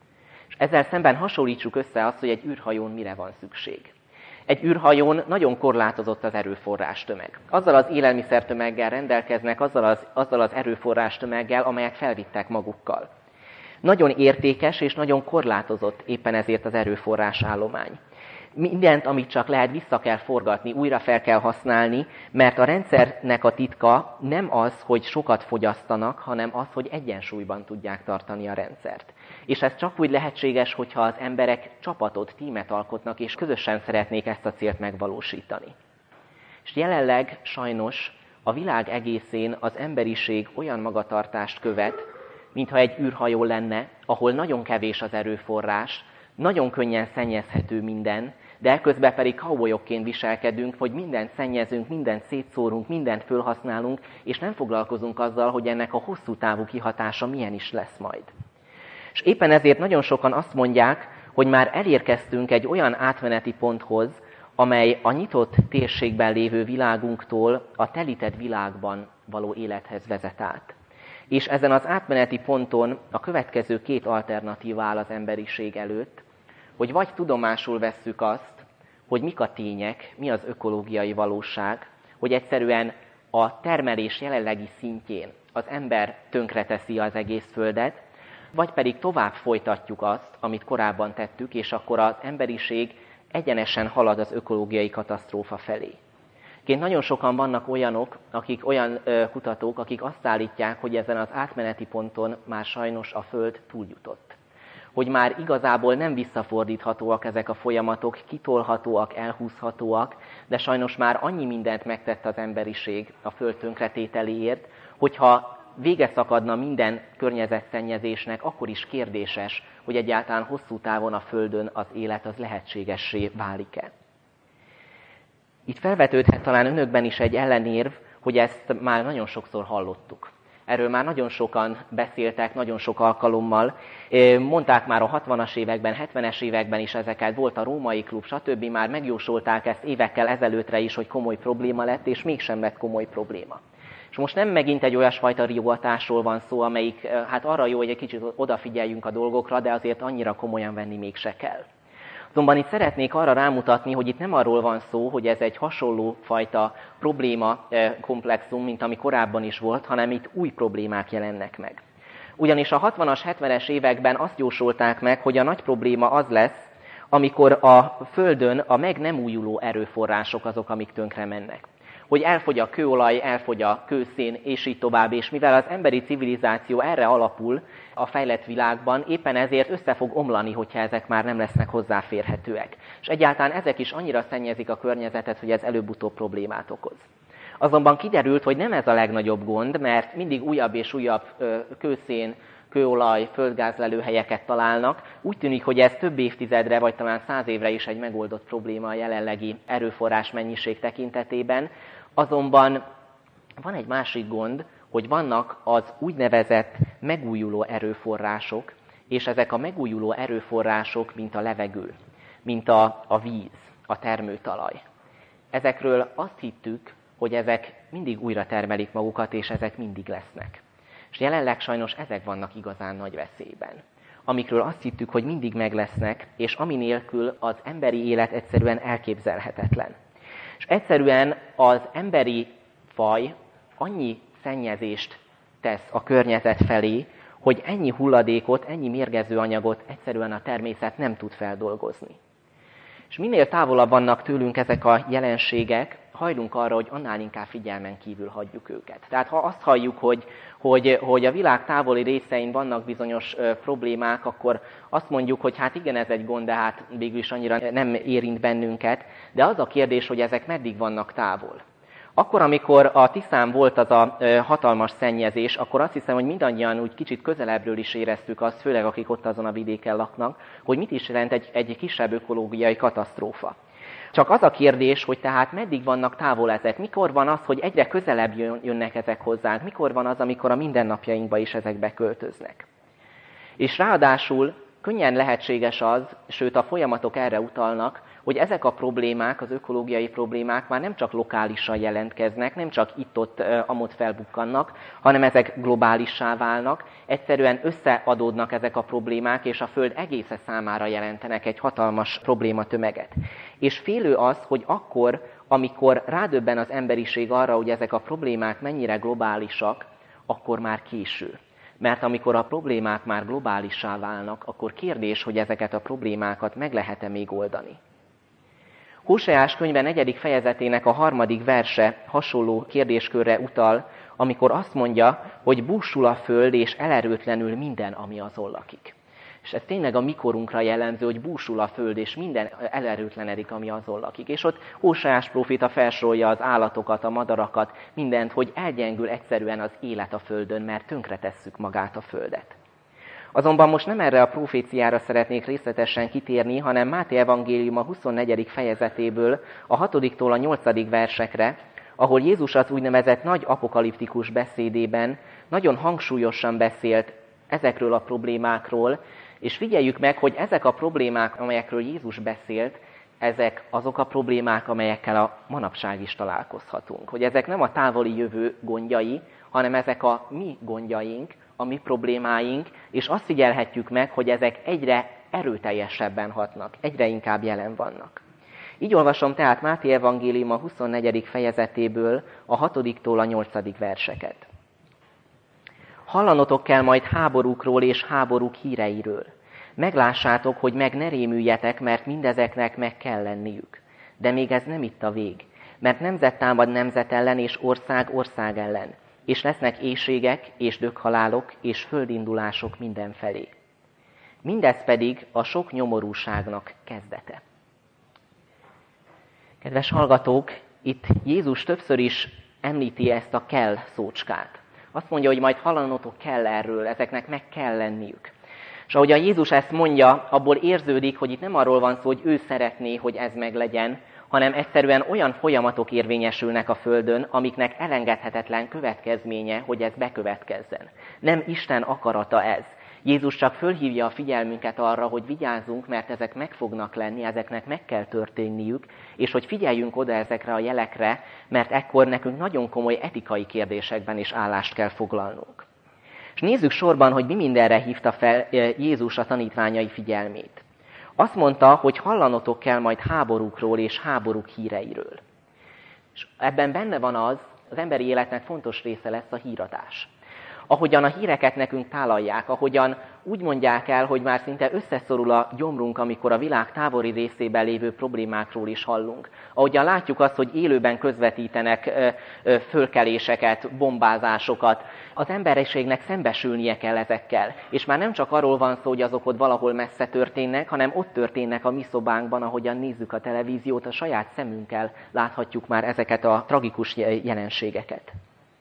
És ezzel szemben hasonlítsuk össze azt, hogy egy űrhajón mire van szükség. Egy űrhajón nagyon korlátozott az erőforrás tömeg. Azzal az élelmiszertömeggel rendelkeznek, azzal az, azzal az erőforrás tömeggel, amelyet felvittek magukkal. Nagyon értékes és nagyon korlátozott éppen ezért az erőforrás állomány. Mindent, amit csak lehet, vissza kell forgatni, újra fel kell használni, mert a rendszernek a titka nem az, hogy sokat fogyasztanak, hanem az, hogy egyensúlyban tudják tartani a rendszert. És ez csak úgy lehetséges, hogyha az emberek csapatot, tímet alkotnak, és közösen szeretnék ezt a célt megvalósítani. És jelenleg sajnos a világ egészén az emberiség olyan magatartást követ, mintha egy űrhajó lenne, ahol nagyon kevés az erőforrás, nagyon könnyen szennyezhető minden, de eközben pedig cowboyokként viselkedünk, hogy mindent szennyezünk, mindent szétszórunk, mindent fölhasználunk, és nem foglalkozunk azzal, hogy ennek a hosszú távú kihatása milyen is lesz majd. És éppen ezért nagyon sokan azt mondják, hogy már elérkeztünk egy olyan átmeneti ponthoz, amely a nyitott térségben lévő világunktól a telített világban való élethez vezet át. És ezen az átmeneti ponton a következő két alternatíva áll az emberiség előtt, hogy vagy tudomásul vesszük azt, hogy mik a tények, mi az ökológiai valóság, hogy egyszerűen a termelés jelenlegi szintjén az ember tönkreteszi az egész földet, vagy pedig tovább folytatjuk azt, amit korábban tettük, és akkor az emberiség egyenesen halad az ökológiai katasztrófa felé. Ként nagyon sokan vannak olyanok, akik olyan ö, kutatók, akik azt állítják, hogy ezen az átmeneti ponton már sajnos a Föld túljutott. Hogy már igazából nem visszafordíthatóak ezek a folyamatok, kitolhatóak, elhúzhatóak, de sajnos már annyi mindent megtett az emberiség a Föld tönkretételéért, hogyha vége szakadna minden környezetszennyezésnek, akkor is kérdéses, hogy egyáltalán hosszú távon a Földön az élet az lehetségessé válik-e. Itt felvetődhet talán önökben is egy ellenérv, hogy ezt már nagyon sokszor hallottuk. Erről már nagyon sokan beszéltek, nagyon sok alkalommal. Mondták már a hatvanas években, hetvenes években is ezeket, volt a Római Klub, stb. Már megjósolták ezt évekkel ezelőttre is, hogy komoly probléma lett, és mégsem lett komoly probléma. És most nem megint egy olyasfajta riogatásról van szó, amelyik hát arra jó, hogy egy kicsit odafigyeljünk a dolgokra, de azért annyira komolyan venni mégse kell. Azonban itt szeretnék arra rámutatni, hogy itt nem arról van szó, hogy ez egy hasonló fajta probléma komplexum, mint ami korábban is volt, hanem itt új problémák jelennek meg. Ugyanis a hatvanas, hetvenes években azt jósolták meg, hogy a nagy probléma az lesz, amikor a Földön a meg nem újuló erőforrások azok, amik tönkre mennek. Hogy elfogy a kőolaj, elfogy a kőszén, és így tovább, és mivel az emberi civilizáció erre alapul a fejlett világban, éppen ezért össze fog omlani, hogyha ezek már nem lesznek hozzáférhetőek. És egyáltalán ezek is annyira szennyezik a környezetet, hogy ez előbb-utóbb problémát okoz. Azonban kiderült, hogy nem ez a legnagyobb gond, mert mindig újabb és újabb kőszén, kőolaj, földgázlelőhelyeket találnak. Úgy tűnik, hogy ez több évtizedre, vagy talán száz évre is egy megoldott probléma a jelenlegi erőforrás mennyiség tekintetében. Azonban van egy másik gond, hogy vannak az úgynevezett megújuló erőforrások, és ezek a megújuló erőforrások, mint a levegő, mint a, a víz, a termőtalaj. Ezekről azt hittük, hogy ezek mindig újra termelik magukat, és ezek mindig lesznek. És jelenleg sajnos ezek vannak igazán nagy veszélyben. Amikről azt hittük, hogy mindig meg lesznek, és ami nélkül az emberi élet egyszerűen elképzelhetetlen. És egyszerűen az emberi faj annyi szennyezést tesz a környezet felé, hogy ennyi hulladékot, ennyi mérgező anyagot egyszerűen a természet nem tud feldolgozni. És minél távolabb vannak tőlünk ezek a jelenségek, hajlunk arra, hogy annál inkább figyelmen kívül hagyjuk őket. Tehát ha azt halljuk, hogy, hogy, hogy a világ távoli részein vannak bizonyos ö, problémák, akkor azt mondjuk, hogy hát igen, ez egy gond, de hát végül is annyira nem érint bennünket. De az a kérdés, hogy ezek meddig vannak távol. Akkor, amikor a Tiszán volt az a ö, hatalmas szennyezés, akkor azt hiszem, hogy mindannyian úgy kicsit közelebbről is éreztük azt, főleg akik ott azon a vidéken laknak, hogy mit is jelent egy, egy kisebb ökológiai katasztrófa. Csak az a kérdés, hogy tehát meddig vannak távol ezek, mikor van az, hogy egyre közelebb jönnek ezek hozzánk, mikor van az, amikor a mindennapjainkba is ezek beköltöznek. És ráadásul könnyen lehetséges az, sőt a folyamatok erre utalnak, hogy ezek a problémák, az ökológiai problémák már nem csak lokálisan jelentkeznek, nem csak itt-ott amott felbukkannak, hanem ezek globálissá válnak, egyszerűen összeadódnak ezek a problémák, és a Föld egésze számára jelentenek egy hatalmas problématömeget. És félő az, hogy akkor, amikor rádöbben az emberiség arra, hogy ezek a problémák mennyire globálisak, akkor már késő. Mert amikor a problémák már globálissá válnak, akkor kérdés, hogy ezeket a problémákat meg lehet-e még oldani. Hóseás könyve negyedik fejezetének a harmadik verse hasonló kérdéskörre utal, amikor azt mondja, hogy búsul a föld és elerőtlenül minden, ami azon lakik. És ez tényleg a mikorunkra jellemző, hogy búsul a föld, és minden elerőtlenedik, ami azon lakik. És ott Hóseás próféta felsorolja az állatokat, a madarakat, mindent, hogy elgyengül egyszerűen az élet a földön, mert tönkretesszük magát a földet. Azonban most nem erre a proféciára szeretnék részletesen kitérni, hanem Máté evangélium a huszonnegyedik fejezetéből a hatodiktól a nyolcadik versekre, ahol Jézus az úgynevezett nagy apokaliptikus beszédében nagyon hangsúlyosan beszélt ezekről a problémákról, és figyeljük meg, hogy ezek a problémák, amelyekről Jézus beszélt, ezek azok a problémák, amelyekkel a manapság is találkozhatunk. Hogy ezek nem a távoli jövő gondjai, hanem ezek a mi gondjaink, a mi problémáink, és azt figyelhetjük meg, hogy ezek egyre erőteljesebben hatnak, egyre inkább jelen vannak. Így olvasom tehát Máté evangéliuma huszonnegyedik fejezetéből a hatodiktól a nyolcadik verseket. Hallanotok kell majd háborúkról és háborúk híreiről. Meglássátok, hogy meg ne rémüljetek, mert mindezeknek meg kell lenniük. De még ez nem itt a vég, mert nemzet támad nemzet ellen és ország ország ellen, és lesznek éhségek és dökhalálok és földindulások mindenfelé. Mindez pedig a sok nyomorúságnak kezdete. Kedves hallgatók, itt Jézus többször is említi ezt a kell szócskát. Azt mondja, hogy majd hallanotok kell erről, ezeknek meg kell lenniük. És ahogy a Jézus ezt mondja, abból érződik, hogy itt nem arról van szó, hogy ő szeretné, hogy ez meglegyen, hanem egyszerűen olyan folyamatok érvényesülnek a Földön, amiknek elengedhetetlen következménye, hogy ez bekövetkezzen. Nem Isten akarata ez. Jézus csak fölhívja a figyelmünket arra, hogy vigyázzunk, mert ezek meg fognak lenni, ezeknek meg kell történniük, és hogy figyeljünk oda ezekre a jelekre, mert ekkor nekünk nagyon komoly etikai kérdésekben is állást kell foglalnunk. És nézzük sorban, hogy mi mindenre hívta fel Jézus a tanítványai figyelmét. Azt mondta, hogy hallanotok kell majd háborúkról és háborúk híreiről. És ebben benne van az, az emberi életnek fontos része lesz a híradás. Ahogyan a híreket nekünk tálalják, ahogyan úgy mondják el, hogy már szinte összeszorul a gyomrunk, amikor a világ távoli részében lévő problémákról is hallunk. Ahogyan látjuk azt, hogy élőben közvetítenek ö, ö, fölkeléseket, bombázásokat. Az emberiségnek szembesülnie kell ezekkel. És már nem csak arról van szó, hogy azok ott valahol messze történnek, hanem ott történnek a mi szobánkban, ahogyan nézzük a televíziót, a saját szemünkkel láthatjuk már ezeket a tragikus jelenségeket.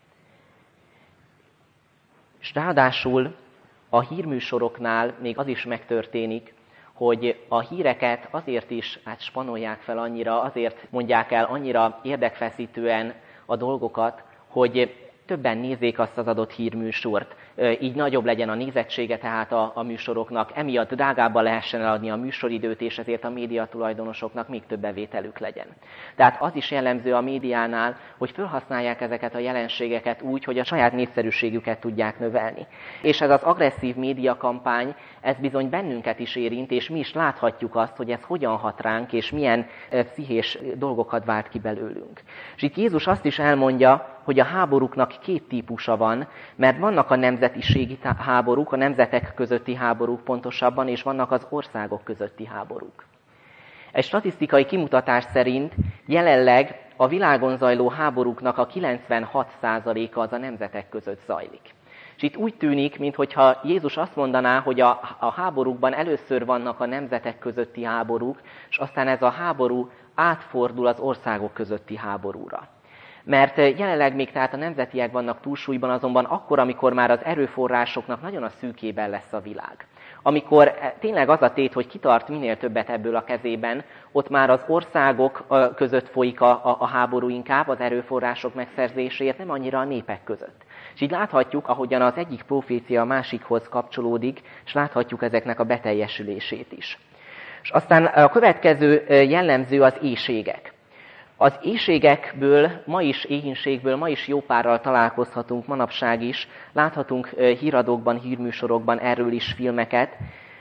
És ráadásul a hírműsoroknál még az is megtörténik, hogy a híreket azért is hát spanolják fel annyira, azért mondják el annyira érdekfeszítően a dolgokat, hogy többen nézzék azt az adott hírműsort. Így nagyobb legyen a nézettsége tehát a, a műsoroknak, emiatt drágábban lehessen eladni a műsoridőt, és ezért a médiatulajdonosoknak még több bevételük legyen. Tehát az is jellemző a médiánál, hogy felhasználják ezeket a jelenségeket úgy, hogy a saját népszerűségüket tudják növelni. És ez az agresszív médiakampány, ez bizony bennünket is érint, és mi is láthatjuk azt, hogy ez hogyan hat ránk, és milyen pszichés dolgokat vált ki belőlünk. És itt Jézus azt is elmondja, hogy a háborúknak két típusa van, mert vannak a nemzetiségi háborúk, a nemzetek közötti háborúk pontosabban, és vannak az országok közötti háborúk. Egy statisztikai kimutatás szerint jelenleg a világon zajló háborúknak a kilencvenhat százaléka az a nemzetek között zajlik. És itt úgy tűnik, mintha Jézus azt mondaná, hogy a, a háborúkban először vannak a nemzetek közötti háborúk, és aztán ez a háború átfordul az országok közötti háborúra. Mert jelenleg még tehát a nemzetiek vannak túlsúlyban, azonban akkor, amikor már az erőforrásoknak nagyon a szűkében lesz a világ. Amikor tényleg az a tét, hogy kitart minél többet ebből a kezében, ott már az országok között folyik a, a, a háború inkább, az erőforrások megszerzéséért, nem annyira a népek között. És így láthatjuk, ahogyan az egyik profécia a másikhoz kapcsolódik, és láthatjuk ezeknek a beteljesülését is. És aztán a következő jellemző az éhségek. Az éhségekből, ma is éhínségből, ma is jó párral találkozhatunk, manapság is. Láthatunk híradókban, hírműsorokban erről is filmeket,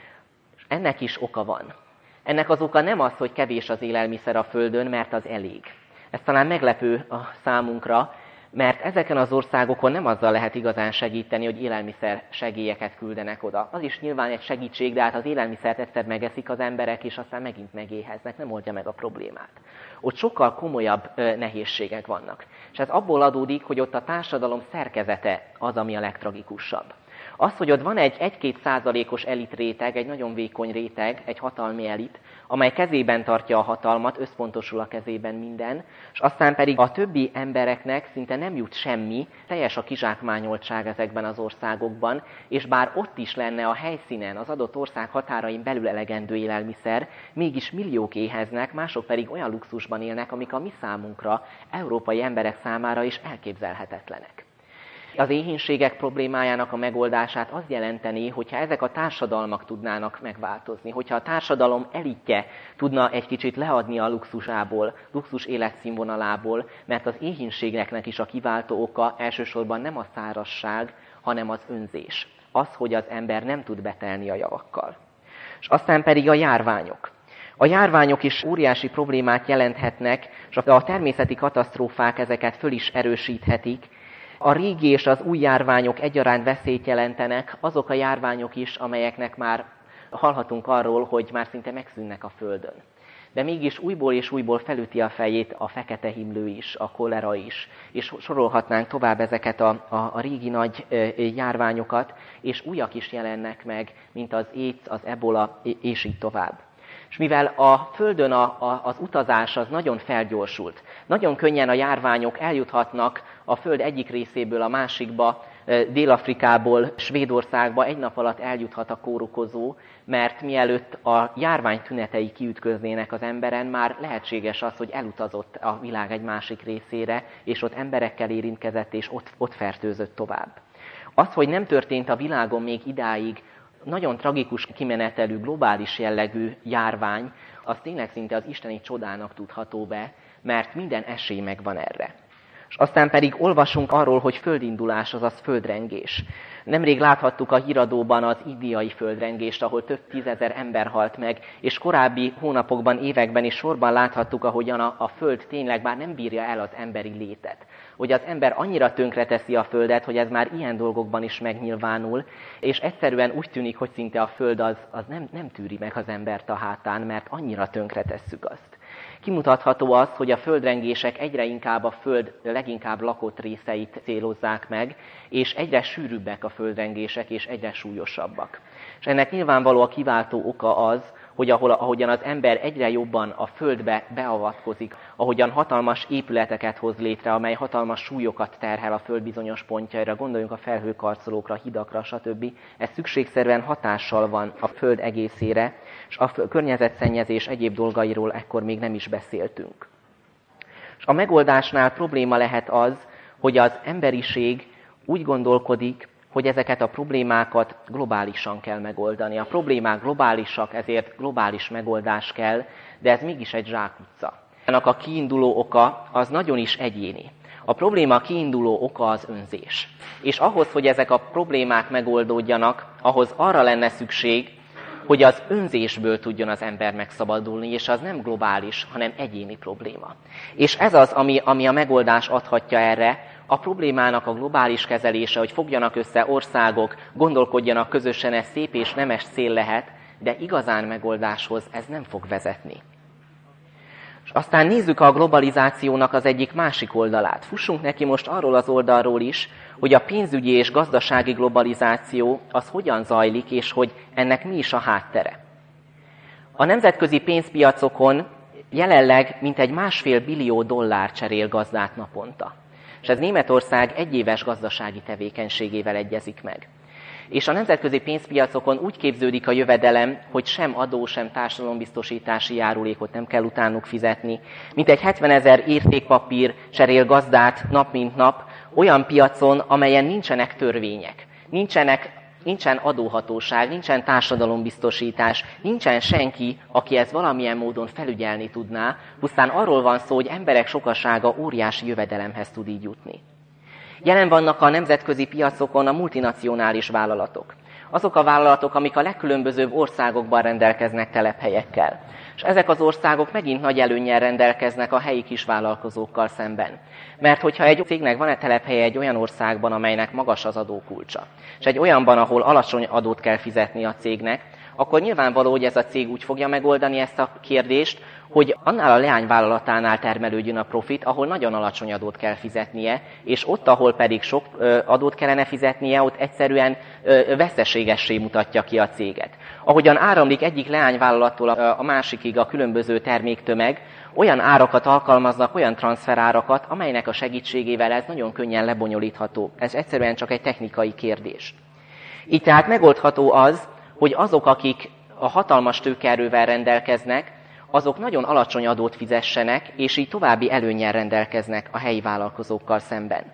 és ennek is oka van. Ennek az oka nem az, hogy kevés az élelmiszer a Földön, mert az elég. Ez talán meglepő a számunkra, mert ezeken az országokon nem azzal lehet igazán segíteni, hogy élelmiszer segélyeket küldenek oda. Az is nyilván egy segítség, de hát az élelmiszert egyszer megeszik az emberek, és aztán megint megéheznek, nem oldja meg a problémát. Ott sokkal komolyabb nehézségek vannak. És ez abból adódik, hogy ott a társadalom szerkezete az, ami a legtragikusabb. Az, hogy ott van egy egy-két százalékos elit réteg, egy nagyon vékony réteg, egy hatalmi elit, amely kezében tartja a hatalmat, összpontosul a kezében minden, és aztán pedig a többi embereknek szinte nem jut semmi, teljes a kizsákmányoltság ezekben az országokban, és bár ott is lenne a helyszínen, az adott ország határain belül elegendő élelmiszer, mégis milliók éheznek, mások pedig olyan luxusban élnek, amik a mi számunkra, európai emberek számára is elképzelhetetlenek. Az éhínségek problémájának a megoldását az jelenteni, hogyha ezek a társadalmak tudnának megváltozni, hogyha a társadalom elitje tudna egy kicsit leadni a luxusából, luxus életszínvonalából, mert az éhínségeknek is a kiváltó oka elsősorban nem a szárazság, hanem az önzés. Az, hogy az ember nem tud betelni a javakkal. És aztán pedig a járványok. A járványok is óriási problémát jelenthetnek, és a természeti katasztrófák ezeket föl is erősíthetik. A régi és az új járványok egyaránt veszélyt jelentenek, azok a járványok is, amelyeknek már hallhatunk arról, hogy már szinte megszűnnek a Földön. De mégis újból és újból felüti a fejét a fekete himlő is, a kolera is, és sorolhatnánk tovább ezeket a, a, a régi nagy járványokat, és újak is jelennek meg, mint az AIDS, az ebola, és így tovább. És mivel a Földön a, a, az utazás az nagyon felgyorsult, nagyon könnyen a járványok eljuthatnak a Föld egyik részéből a másikba, Dél-Afrikából Svédországba egy nap alatt eljuthat a kórokozó, mert mielőtt a járvány tünetei kiütköznének az emberen, már lehetséges az, hogy elutazott a világ egy másik részére, és ott emberekkel érintkezett, és ott, ott fertőzött tovább. Az, hogy nem történt a világon még idáig nagyon tragikus kimenetelű, globális jellegű járvány, az tényleg szinte az isteni csodának tudható be, mert minden esély megvan erre. És aztán pedig olvasunk arról, hogy földindulás, azaz földrengés. Nemrég láthattuk a híradóban az indiai földrengést, ahol több tízezer ember halt meg, és korábbi hónapokban, években is sorban láthattuk, ahogyan a, a föld tényleg már nem bírja el az emberi létet. Hogy az ember annyira tönkreteszi a földet, hogy ez már ilyen dolgokban is megnyilvánul, és egyszerűen úgy tűnik, hogy szinte a föld az, az nem, nem tűri meg az embert a hátán, mert annyira tönkretesszük azt. Kimutatható az, hogy a földrengések egyre inkább a föld leginkább lakott részeit célozzák meg, és egyre sűrűbbek a földrengések, és egyre súlyosabbak. És ennek nyilvánvaló a kiváltó oka az, hogy ahol, ahogyan az ember egyre jobban a földbe beavatkozik, ahogyan hatalmas épületeket hoz létre, amely hatalmas súlyokat terhel a föld bizonyos pontjaira, gondoljunk a felhőkarcolókra, hidakra, stb. Ez szükségszerűen hatással van a föld egészére, és a környezetszennyezés egyéb dolgairól ekkor még nem is beszéltünk. És a megoldásnál probléma lehet az, hogy az emberiség úgy gondolkodik, hogy ezeket a problémákat globálisan kell megoldani. A problémák globálisak, ezért globális megoldás kell, de ez mégis egy zsákutca. Ennek a kiinduló oka az nagyon is egyéni. A probléma kiinduló oka az önzés. És ahhoz, hogy ezek a problémák megoldódjanak, ahhoz arra lenne szükség, hogy az önzésből tudjon az ember megszabadulni, és az nem globális, hanem egyéni probléma. És ez az, ami, ami a megoldás adhatja erre, a problémának a globális kezelése, hogy fogjanak össze országok, gondolkodjanak közösen, ez szép és nemes cél lehet, de igazán megoldáshoz ez nem fog vezetni. És aztán nézzük a globalizációnak az egyik másik oldalát. Fussunk neki most arról az oldalról is, hogy a pénzügyi és gazdasági globalizáció az hogyan zajlik, és hogy ennek mi is a háttere. A nemzetközi pénzpiacokon jelenleg mintegy másfél billió dollár cserél gazdát naponta. És ez Németország egyéves gazdasági tevékenységével egyezik meg. És a nemzetközi pénzpiacokon úgy képződik a jövedelem, hogy sem adó, sem társadalombiztosítási járulékot nem kell utánuk fizetni. Mintegy hetvenezer értékpapír cserél gazdát nap mint nap olyan piacon, amelyen nincsenek törvények, nincsenek, nincsen adóhatóság, nincsen társadalombiztosítás, nincsen senki, aki ezt valamilyen módon felügyelni tudná, pusztán arról van szó, hogy emberek sokasága óriási jövedelemhez tud így jutni. Jelen vannak a nemzetközi piacokon a multinacionális vállalatok. Azok a vállalatok, amik a legkülönbözőbb országokban rendelkeznek telephelyekkel. És ezek az országok megint nagy előnnyel rendelkeznek a helyi kisvállalkozókkal szemben. Mert hogyha egy cégnek van-e telephelye egy olyan országban, amelynek magas az adókulcsa, és egy olyanban, ahol alacsony adót kell fizetni a cégnek, akkor nyilvánvaló, hogy ez a cég úgy fogja megoldani ezt a kérdést, hogy annál a leányvállalatánál termelődjön a profit, ahol nagyon alacsony adót kell fizetnie, és ott, ahol pedig sok adót kellene fizetnie, ott egyszerűen veszteségessé mutatja ki a céget. Ahogyan áramlik egyik leányvállalattól a másikig a különböző terméktömeg, olyan árakat alkalmaznak, olyan transferárakat, amelynek a segítségével ez nagyon könnyen lebonyolítható. Ez egyszerűen csak egy technikai kérdés. Így tehát megoldható az, hogy azok, akik a hatalmas tőkeerővel rendelkeznek, azok nagyon alacsony adót fizessenek, és így további előnnyel rendelkeznek a helyi vállalkozókkal szemben.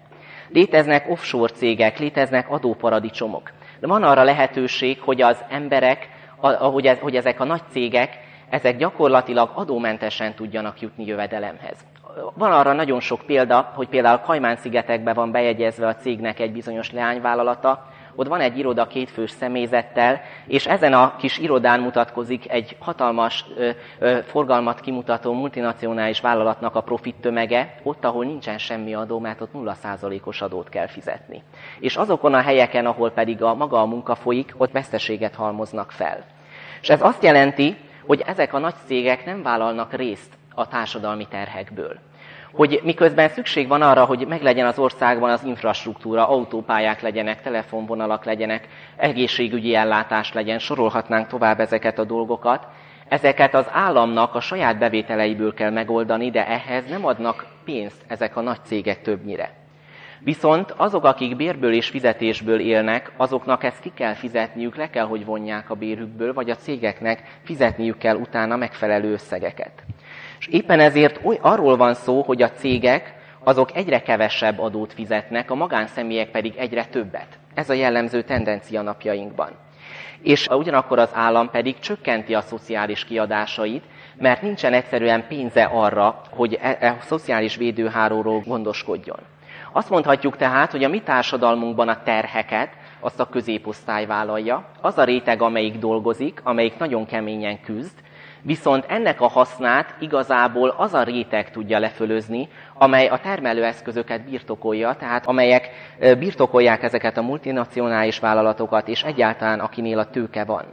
Léteznek offshore cégek, léteznek adóparadicsomok. De van arra lehetőség, hogy az emberek, hogy, ez, hogy ezek a nagy cégek, ezek gyakorlatilag adómentesen tudjanak jutni jövedelemhez. Van arra nagyon sok példa, hogy például Kajmán-szigetekben van bejegyezve a cégnek egy bizonyos leányvállalata, ott van egy iroda kétfős személyzettel, és ezen a kis irodán mutatkozik egy hatalmas ö, ö, forgalmat kimutató multinacionális vállalatnak a profit tömege, ott, ahol nincsen semmi adó, mert ott nulla százalékos adót kell fizetni. És azokon a helyeken, ahol pedig a maga a munka folyik, ott veszteséget halmoznak fel. És ez azt jelenti, hogy ezek a nagy cégek nem vállalnak részt a társadalmi terhekből. Hogy miközben szükség van arra, hogy meglegyen az országban az infrastruktúra, autópályák legyenek, telefonvonalak legyenek, egészségügyi ellátás legyen, sorolhatnánk tovább ezeket a dolgokat, ezeket az államnak a saját bevételeiből kell megoldani, de ehhez nem adnak pénzt ezek a nagy cégek többnyire. Viszont azok, akik bérből és fizetésből élnek, azoknak ezt ki kell fizetniük, le kell, hogy vonják a bérükből, vagy a cégeknek fizetniük kell utána megfelelő összegeket. És éppen ezért oly, arról van szó, hogy a cégek azok egyre kevesebb adót fizetnek, a magánszemélyek pedig egyre többet. Ez a jellemző tendencia napjainkban. És ugyanakkor az állam pedig csökkenti a szociális kiadásait, mert nincsen egyszerűen pénze arra, hogy e, e, a szociális védőhálóról gondoskodjon. Azt mondhatjuk tehát, hogy a mi társadalmunkban a terheket azt a középosztály vállalja, az a réteg, amelyik dolgozik, amelyik nagyon keményen küzd, viszont ennek a hasznát igazából az a réteg tudja lefölözni, amely a termelőeszközöket birtokolja, tehát amelyek birtokolják ezeket a multinacionális vállalatokat, és egyáltalán akinél a tőke van.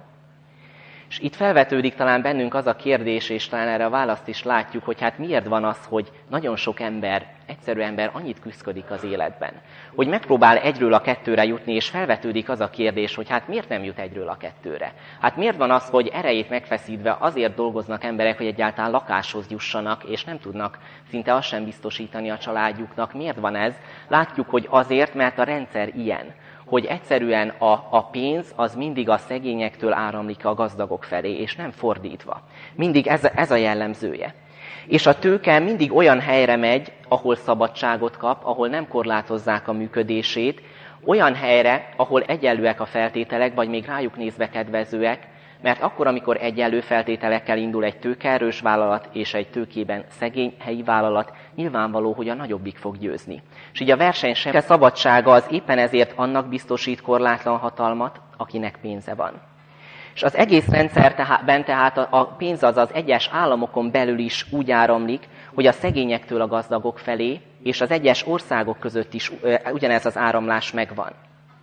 És itt felvetődik talán bennünk az a kérdés, és talán erre a választ is látjuk, hogy hát miért van az, hogy nagyon sok ember, egyszerű ember annyit küszködik az életben, hogy megpróbál egyről a kettőre jutni, és felvetődik az a kérdés, hogy hát miért nem jut egyről a kettőre? Hát miért van az, hogy erejét megfeszítve azért dolgoznak emberek, hogy egyáltalán lakáshoz jussanak, és nem tudnak szinte azt sem biztosítani a családjuknak? Miért van ez? Látjuk, hogy azért, mert a rendszer ilyen, hogy egyszerűen a, a pénz az mindig a szegényektől áramlik a gazdagok felé, és nem fordítva. Mindig ez, ez a jellemzője. És a tőke mindig olyan helyre megy, ahol szabadságot kap, ahol nem korlátozzák a működését, olyan helyre, ahol egyenlőek a feltételek, vagy még rájuk nézve kedvezőek, mert akkor, amikor egyenlő feltételekkel indul egy tőkeerős vállalat és egy tőkében szegény helyi vállalat, nyilvánvaló, hogy a nagyobbik fog győzni. És így a verseny sem szabadsága az éppen ezért annak biztosít korlátlan hatalmat, akinek pénze van. És az egész rendszerben tehát a pénz az az egyes államokon belül is úgy áramlik, hogy a szegényektől a gazdagok felé, és az egyes országok között is ugyanez az áramlás megvan.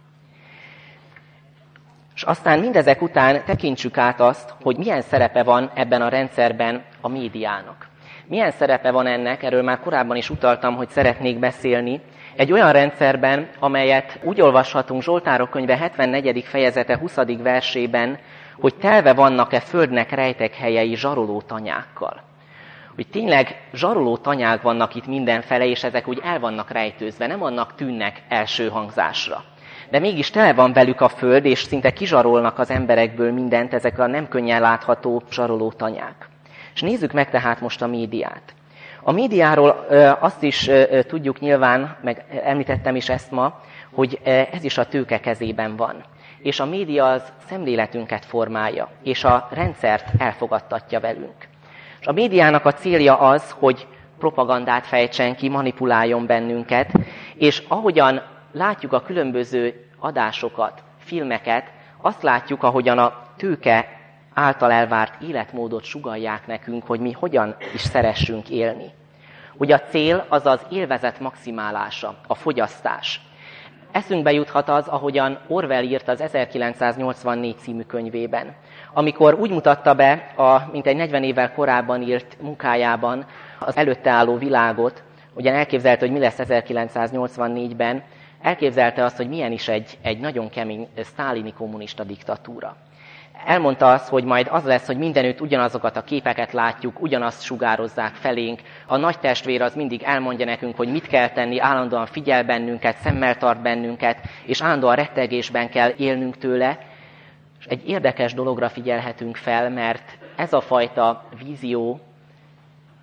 És aztán mindezek után tekintsük át azt, hogy milyen szerepe van ebben a rendszerben a médiának. Milyen szerepe van ennek, erről már korábban is utaltam, hogy szeretnék beszélni, egy olyan rendszerben, amelyet úgy olvashatunk Zsoltárok könyve hetvennegyedik fejezete huszadik versében, hogy telve vannak-e földnek rejtek helyei zsaroló tanyákkal. Hogy tényleg zsaroló tanyák vannak itt mindenfele, és ezek úgy el vannak rejtőzve, nem annak tűnnek első hangzásra. De mégis tele van velük a föld, és szinte kizsarolnak az emberekből mindent, ezek a nem könnyen látható zsaroló tanyák. És nézzük meg tehát most a médiát. A médiáról azt is tudjuk nyilván, meg említettem is ezt ma, hogy ez is a tőke kezében van. És a média az szemléletünket formálja, és a rendszert elfogadtatja velünk. És a médiának a célja az, hogy propagandát fejtsen ki, manipuláljon bennünket, és ahogyan látjuk a különböző adásokat, filmeket, azt látjuk, ahogyan a tőke által elvárt életmódot sugallják nekünk, hogy mi hogyan is szeressünk élni. Ugye a cél az az élvezet maximálása, a fogyasztás. Eszünkbe juthat az, ahogyan Orwell írt az ezerkilencszáznyolcvannégy című könyvében, amikor úgy mutatta be, a, mint egy negyven évvel korábban írt munkájában az előtte álló világot, ugyan elképzelte, hogy mi lesz ezerkilencszáznyolcvannégyben, elképzelte azt, hogy milyen is egy, egy nagyon kemény sztálini kommunista diktatúra. Elmondta azt, hogy majd az lesz, hogy mindenütt ugyanazokat a képeket látjuk, ugyanazt sugározzák felénk. A nagy testvér az mindig elmondja nekünk, hogy mit kell tenni, állandóan figyel bennünket, szemmel tart bennünket, és állandóan rettegésben kell élnünk tőle. És egy érdekes dologra figyelhetünk fel, mert ez a fajta vízió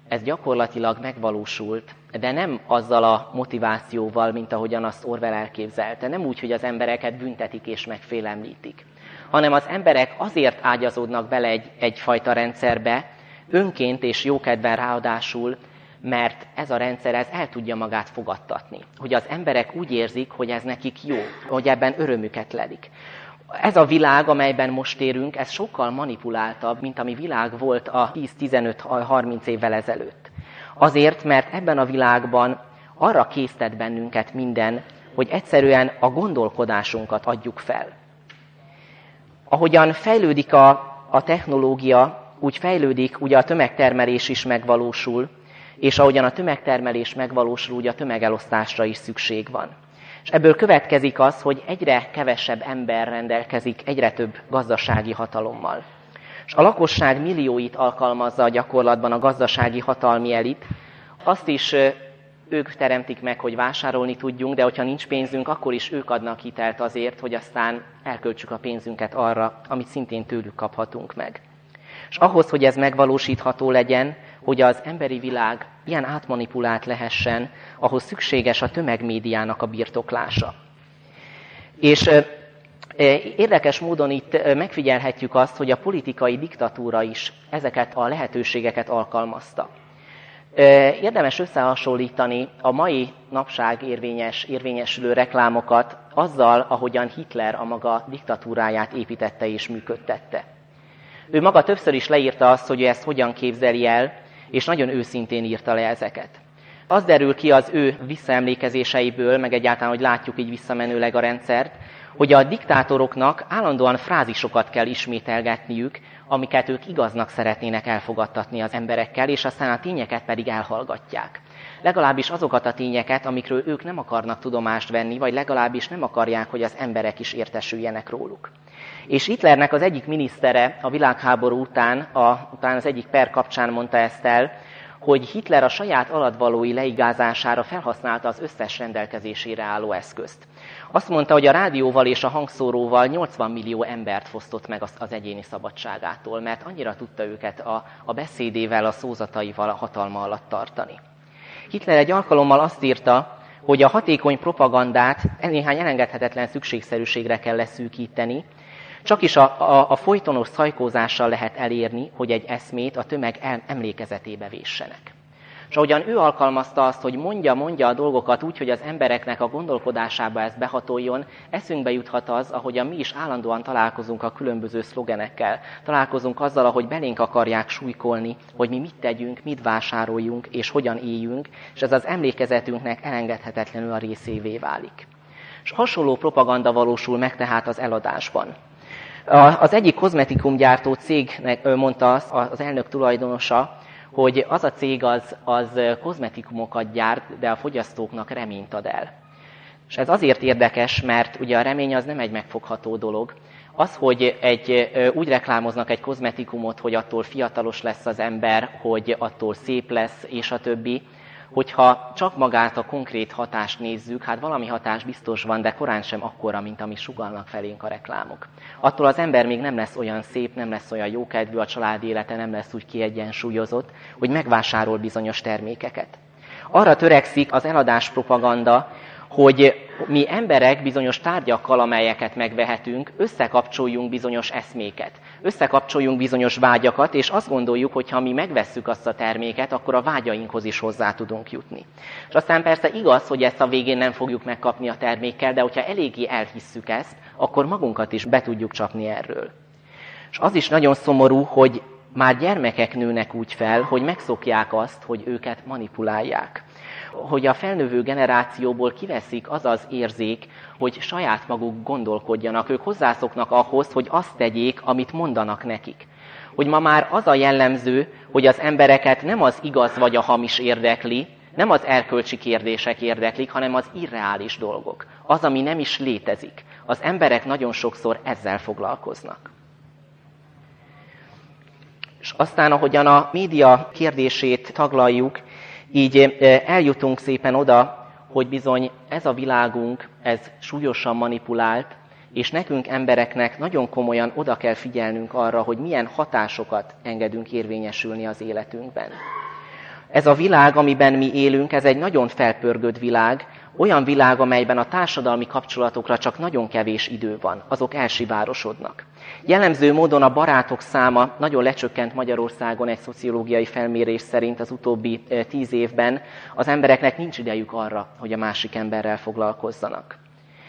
ez gyakorlatilag megvalósult, de nem azzal a motivációval, mint ahogyan azt Orwell elképzelte. Nem úgy, hogy az embereket büntetik és megfélemlítik, hanem az emberek azért ágyazódnak bele egy, egyfajta rendszerbe, önként és jókedven ráadásul, mert ez a rendszer ez el tudja magát fogadtatni. Hogy az emberek úgy érzik, hogy ez nekik jó, hogy ebben örömüket lelik. Ez a világ, amelyben most élünk, ez sokkal manipuláltabb, mint ami világ volt a tíz-tizenöt-harminc évvel ezelőtt. Azért, mert ebben a világban arra késztet bennünket minden, hogy egyszerűen a gondolkodásunkat adjuk fel. Ahogyan fejlődik a, a technológia, úgy fejlődik, ugye a tömegtermelés is megvalósul, és ahogyan a tömegtermelés megvalósul, úgy a tömegelosztásra is szükség van. És ebből következik az, hogy egyre kevesebb ember rendelkezik egyre több gazdasági hatalommal. És a lakosság millióit alkalmazza a gyakorlatban a gazdasági hatalmi elit. Azt is ők teremtik meg, hogy vásárolni tudjunk, de hogyha nincs pénzünk, akkor is ők adnak hitelt azért, hogy aztán elköltsük a pénzünket arra, amit szintén tőlük kaphatunk meg. És ahhoz, hogy ez megvalósítható legyen, hogy az emberi világ ilyen átmanipulált lehessen, ahhoz szükséges a tömegmédiának a birtoklása. És e, érdekes módon itt megfigyelhetjük azt, hogy a politikai diktatúra is ezeket a lehetőségeket alkalmazta. E, érdemes összehasonlítani a mai napság érvényes, érvényesülő reklámokat azzal, ahogyan Hitler a maga diktatúráját építette és működtette. Ő maga többször is leírta azt, hogy ő ezt hogyan képzeli el, és nagyon őszintén írta le ezeket. Az derül ki az ő visszaemlékezéseiből, meg egyáltalán, hogy látjuk így visszamenőleg a rendszert, hogy a diktátoroknak állandóan frázisokat kell ismételgetniük, amiket ők igaznak szeretnének elfogadtatni az emberekkel, és aztán a tényeket pedig elhallgatják. Legalábbis azokat a tényeket, amikről ők nem akarnak tudomást venni, vagy legalábbis nem akarják, hogy az emberek is értesüljenek róluk. És Hitlernek az egyik minisztere a világháború után, a, után az egyik per kapcsán mondta ezt el, hogy Hitler a saját alatvalói leigázására felhasználta az összes rendelkezésére álló eszközt. Azt mondta, hogy a rádióval és a hangszóróval nyolcvan millió embert fosztott meg az, az egyéni szabadságától, mert annyira tudta őket a, a beszédével, a szózataival a hatalma alatt tartani. Hitler egy alkalommal azt írta, hogy a hatékony propagandát néhány elengedhetetlen szükségszerűségre kell leszűkíteni, csak is a, a, a folytonos szajkózással lehet elérni, hogy egy eszmét a tömeg emlékezetébe véssenek. És ahogyan ő alkalmazta azt, hogy mondja-mondja a dolgokat úgy, hogy az embereknek a gondolkodásába ez behatoljon, eszünkbe juthat az, ahogyan mi is állandóan találkozunk a különböző szlogenekkel. Találkozunk azzal, ahogy belénk akarják súlykolni, hogy mi mit tegyünk, mit vásároljunk és hogyan éljünk, és ez az emlékezetünknek elengedhetetlenül a részévé válik. És hasonló propaganda valósul meg tehát az eladásban. Az egyik kozmetikumgyártó cégnek mondta azt az elnök tulajdonosa, hogy az a cég az, az kozmetikumokat gyárt, de a fogyasztóknak reményt ad el. És ez azért érdekes, mert ugye a remény az nem egy megfogható dolog. Az, hogy egy, úgy reklámoznak egy kozmetikumot, hogy attól fiatalos lesz az ember, hogy attól szép lesz, és a többi, hogyha csak magát a konkrét hatást nézzük, hát valami hatás biztos van, de korán sem akkora, mint ami sugallnak felénk a reklámok. Attól az ember még nem lesz olyan szép, nem lesz olyan jókedvű, a családi élete nem lesz úgy kiegyensúlyozott, hogy megvásárol bizonyos termékeket. Arra törekszik az eladás propaganda, hogy mi emberek bizonyos tárgyakkal, amelyeket megvehetünk, összekapcsoljunk bizonyos eszméket, összekapcsoljunk bizonyos vágyakat, és azt gondoljuk, hogy ha mi megvesszük azt a terméket, akkor a vágyainkhoz is hozzá tudunk jutni. És aztán persze igaz, hogy ezt a végén nem fogjuk megkapni a termékkel, de hogyha eléggé elhisszük ezt, akkor magunkat is be tudjuk csapni erről. És az is nagyon szomorú, hogy már gyermekek nőnek úgy fel, hogy megszokják azt, hogy őket manipulálják. Hogy a felnövő generációból kiveszik az az érzék, hogy saját maguk gondolkodjanak, ők hozzászoknak ahhoz, hogy azt tegyék, amit mondanak nekik. Hogy ma már az a jellemző, hogy az embereket nem az igaz vagy a hamis érdekli, nem az erkölcsi kérdések érdeklik, hanem az irreális dolgok. Az, ami nem is létezik. Az emberek nagyon sokszor ezzel foglalkoznak. És aztán, ahogyan a média kérdését taglaljuk, így eljutunk szépen oda, hogy bizony ez a világunk, ez súlyosan manipulált, és nekünk embereknek nagyon komolyan oda kell figyelnünk arra, hogy milyen hatásokat engedünk érvényesülni az életünkben. Ez a világ, amiben mi élünk, ez egy nagyon felpörgött világ, olyan világ, amelyben a társadalmi kapcsolatokra csak nagyon kevés idő van, azok elsivárosodnak. Jellemző módon a barátok száma nagyon lecsökkent Magyarországon egy szociológiai felmérés szerint az utóbbi tíz évben. Az embereknek nincs idejük arra, hogy a másik emberrel foglalkozzanak.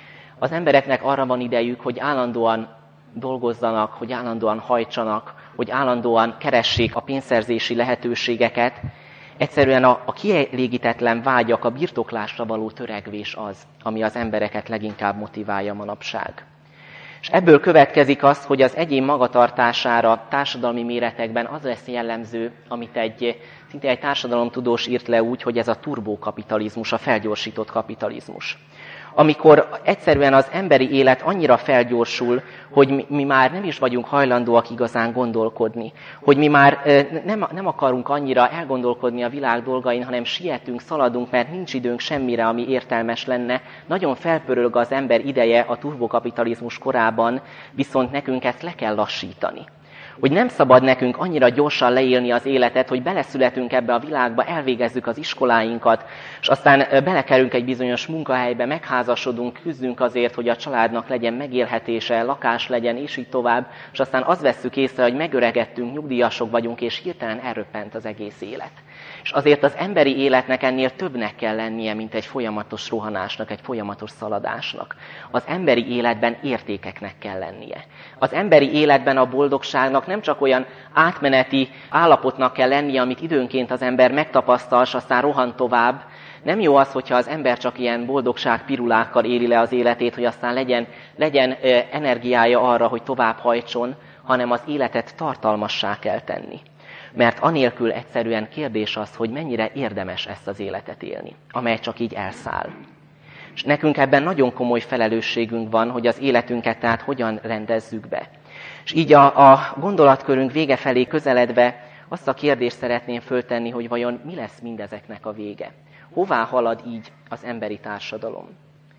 Az embereknek arra van idejük, hogy állandóan dolgozzanak, hogy állandóan hajtsanak, hogy állandóan keressék a pénzszerzési lehetőségeket. Egyszerűen a, a kielégítetlen vágyak, a birtoklásra való törekvés az, ami az embereket leginkább motiválja manapság. És ebből következik az, hogy az egyén magatartására társadalmi méretekben az lesz jellemző, amit egy, szinte egy társadalomtudós írt le úgy, hogy ez a turbokapitalizmus, a felgyorsított kapitalizmus. Amikor egyszerűen az emberi élet annyira felgyorsul, hogy mi, mi már nem is vagyunk hajlandóak igazán gondolkodni, hogy mi már nem, nem akarunk annyira elgondolkodni a világ dolgain, hanem sietünk, szaladunk, mert nincs időnk semmire, ami értelmes lenne. Nagyon felpörög az ember ideje a turbokapitalizmus korában, viszont nekünk ezt le kell lassítani. Hogy nem szabad nekünk annyira gyorsan leélni az életet, hogy beleszületünk ebbe a világba, elvégezzük az iskoláinkat, és aztán belekerülünk egy bizonyos munkahelybe, megházasodunk, küzdünk azért, hogy a családnak legyen megélhetése, lakás legyen, és így tovább, és aztán azt vesszük észre, hogy megöregettünk, nyugdíjasok vagyunk, és hirtelen elröppent az egész élet. És azért az emberi életnek ennél többnek kell lennie, mint egy folyamatos rohanásnak, egy folyamatos szaladásnak. Az emberi életben értékeknek kell lennie. Az emberi életben a boldogságnak nem csak olyan átmeneti állapotnak kell lennie, amit időnként az ember megtapasztal, és aztán rohan tovább. Nem jó az, hogyha az ember csak ilyen boldogság pirulákkal éli le az életét, hogy aztán legyen, legyen energiája arra, hogy tovább hajtson, hanem az életet tartalmassá kell tenni. Mert anélkül egyszerűen kérdés az, hogy mennyire érdemes ezt az életet élni, amely csak így elszáll. És nekünk ebben nagyon komoly felelősségünk van, hogy az életünket tehát hogyan rendezzük be. És így a, a gondolatkörünk vége felé közeledve azt a kérdést szeretném föltenni, hogy vajon mi lesz mindezeknek a vége? Hová halad így az emberi társadalom?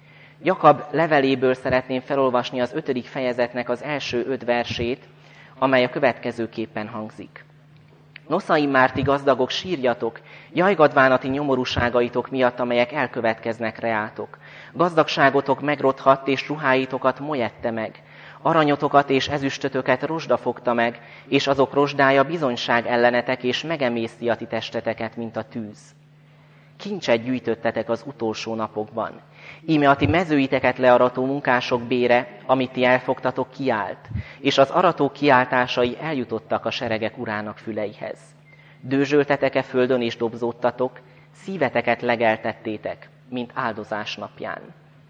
Jakab leveléből szeretném felolvasni az ötödik fejezetnek az első öt versét, amely a következőképpen hangzik. Noszaim már ti gazdagok, sírjatok, jajgadvánati nyomorúságaitok miatt, amelyek elkövetkeznek reátok. Gazdagságotok megrothadt, és ruháitokat molyette meg. Aranyotokat és ezüstötöket rozsda fogta meg, és azok rozsdája bizonyság ellenetek, és megemészti a ti testeteket, mint a tűz. Kincset gyűjtöttetek az utolsó napokban. Íme a ti mezőiteket learató munkások bére, amit ti elfogtatok, kiállt, és az aratók kiáltásai eljutottak a seregek urának füleihez. Dőzsöltetek-e földön és dobzódtatok, szíveteket legeltettétek, mint áldozás napján.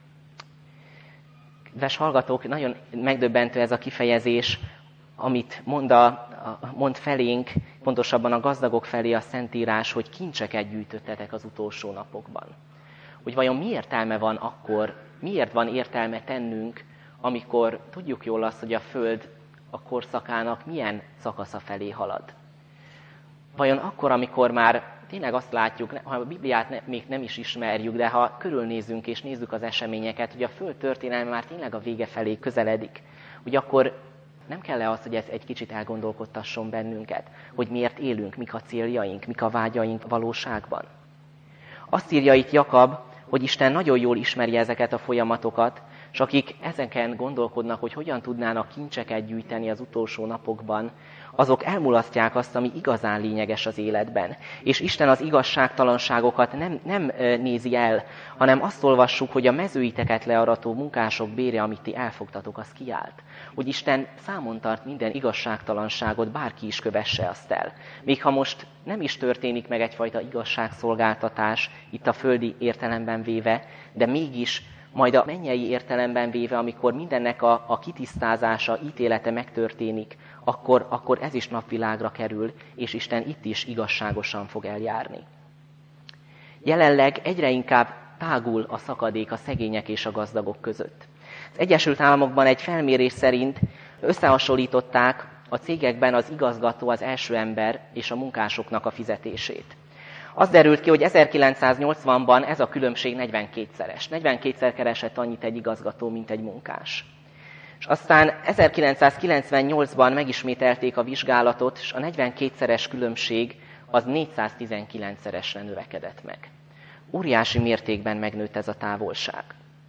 Kedves hallgatók, nagyon megdöbbentő ez a kifejezés, amit mond, a, mond felénk, pontosabban a gazdagok felé a Szentírás, hogy kincseket gyűjtöttetek az utolsó napokban. Hogy vajon mi értelme van akkor, miért van értelme tennünk, amikor tudjuk jól azt, hogy a Föld a korszakának milyen szakasza felé halad. Vajon akkor, amikor már tényleg azt látjuk, ha a Bibliát ne, még nem is ismerjük, de ha körülnézünk és nézzük az eseményeket, hogy a Föld történelme már tényleg a vége felé közeledik, hogy akkor nem kell-e az, hogy ez egy kicsit elgondolkodtasson bennünket, hogy miért élünk, mik a céljaink, mik a vágyaink valóságban. Azt írja itt Jakab, hogy Isten nagyon jól ismeri ezeket a folyamatokat, és akik ezeken gondolkodnak, hogy hogyan tudnának kincseket gyűjteni az utolsó napokban, azok elmulasztják azt, ami igazán lényeges az életben. És Isten az igazságtalanságokat nem, nem nézi el, hanem azt olvassuk, hogy a mezőiteket learató munkások bére, amit ti elfogtatok, az kiállt. Hogy Isten számon tart minden igazságtalanságot, bárki is kövesse azt el. Még ha most nem is történik meg egyfajta igazságszolgáltatás itt a földi értelemben véve, de mégis majd a mennyei értelemben véve, amikor mindennek a, a kitisztázása, ítélete megtörténik, akkor, akkor ez is napvilágra kerül, és Isten itt is igazságosan fog eljárni. Jelenleg egyre inkább tágul a szakadék a szegények és a gazdagok között. Az Egyesült Államokban egy felmérés szerint összehasonlították a cégekben az igazgató, az első ember és a munkásoknak a fizetését. Az derült ki, hogy ezerkilencszáznyolcvanban ez a különbség negyvenkétszeres. negyvenkétszer keresett annyit egy igazgató, mint egy munkás. És aztán ezerkilencszázkilencvennyolcban megismételték a vizsgálatot, és a negyvenkétszeres különbség az négyszáztizenkilencszeresre növekedett meg. Óriási mértékben megnőtt ez a távolság.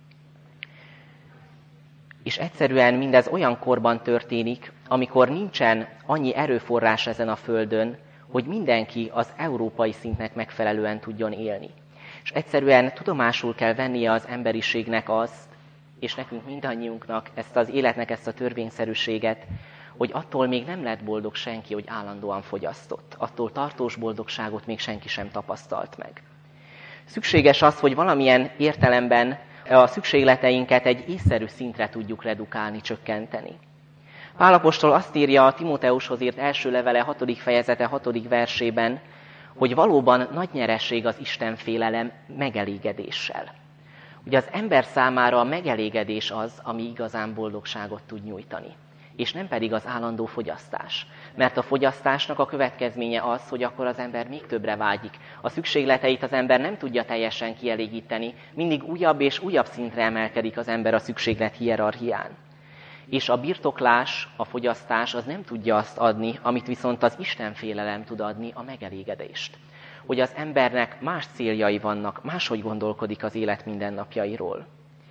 És egyszerűen mindez olyan korban történik, amikor nincsen annyi erőforrás ezen a földön, hogy mindenki az európai szintnek megfelelően tudjon élni. És egyszerűen tudomásul kell vennie az emberiségnek azt, és nekünk mindannyiunknak ezt az életnek ezt a törvényszerűséget, hogy attól még nem lett boldog senki, hogy állandóan fogyasztott. Attól tartós boldogságot még senki sem tapasztalt meg. Szükséges az, hogy valamilyen értelemben a szükségleteinket egy észszerű szintre tudjuk redukálni, csökkenteni. Pál apostol azt írja a Timóteushoz írt első levele hatodik fejezete hatodik versében, hogy valóban nagy nyeresség az Istenfélelem megelégedéssel. Ugye az ember számára a megelégedés az, ami igazán boldogságot tud nyújtani, és nem pedig az állandó fogyasztás. Mert a fogyasztásnak a következménye az, hogy akkor az ember még többre vágyik. A szükségleteit az ember nem tudja teljesen kielégíteni, mindig újabb és újabb szintre emelkedik az ember a szükséglet hierarchián. És a birtoklás, a fogyasztás az nem tudja azt adni, amit viszont az Istenfélelem tud adni, a megelégedést. Hogy az embernek más céljai vannak, máshogy gondolkodik az élet mindennapjairól.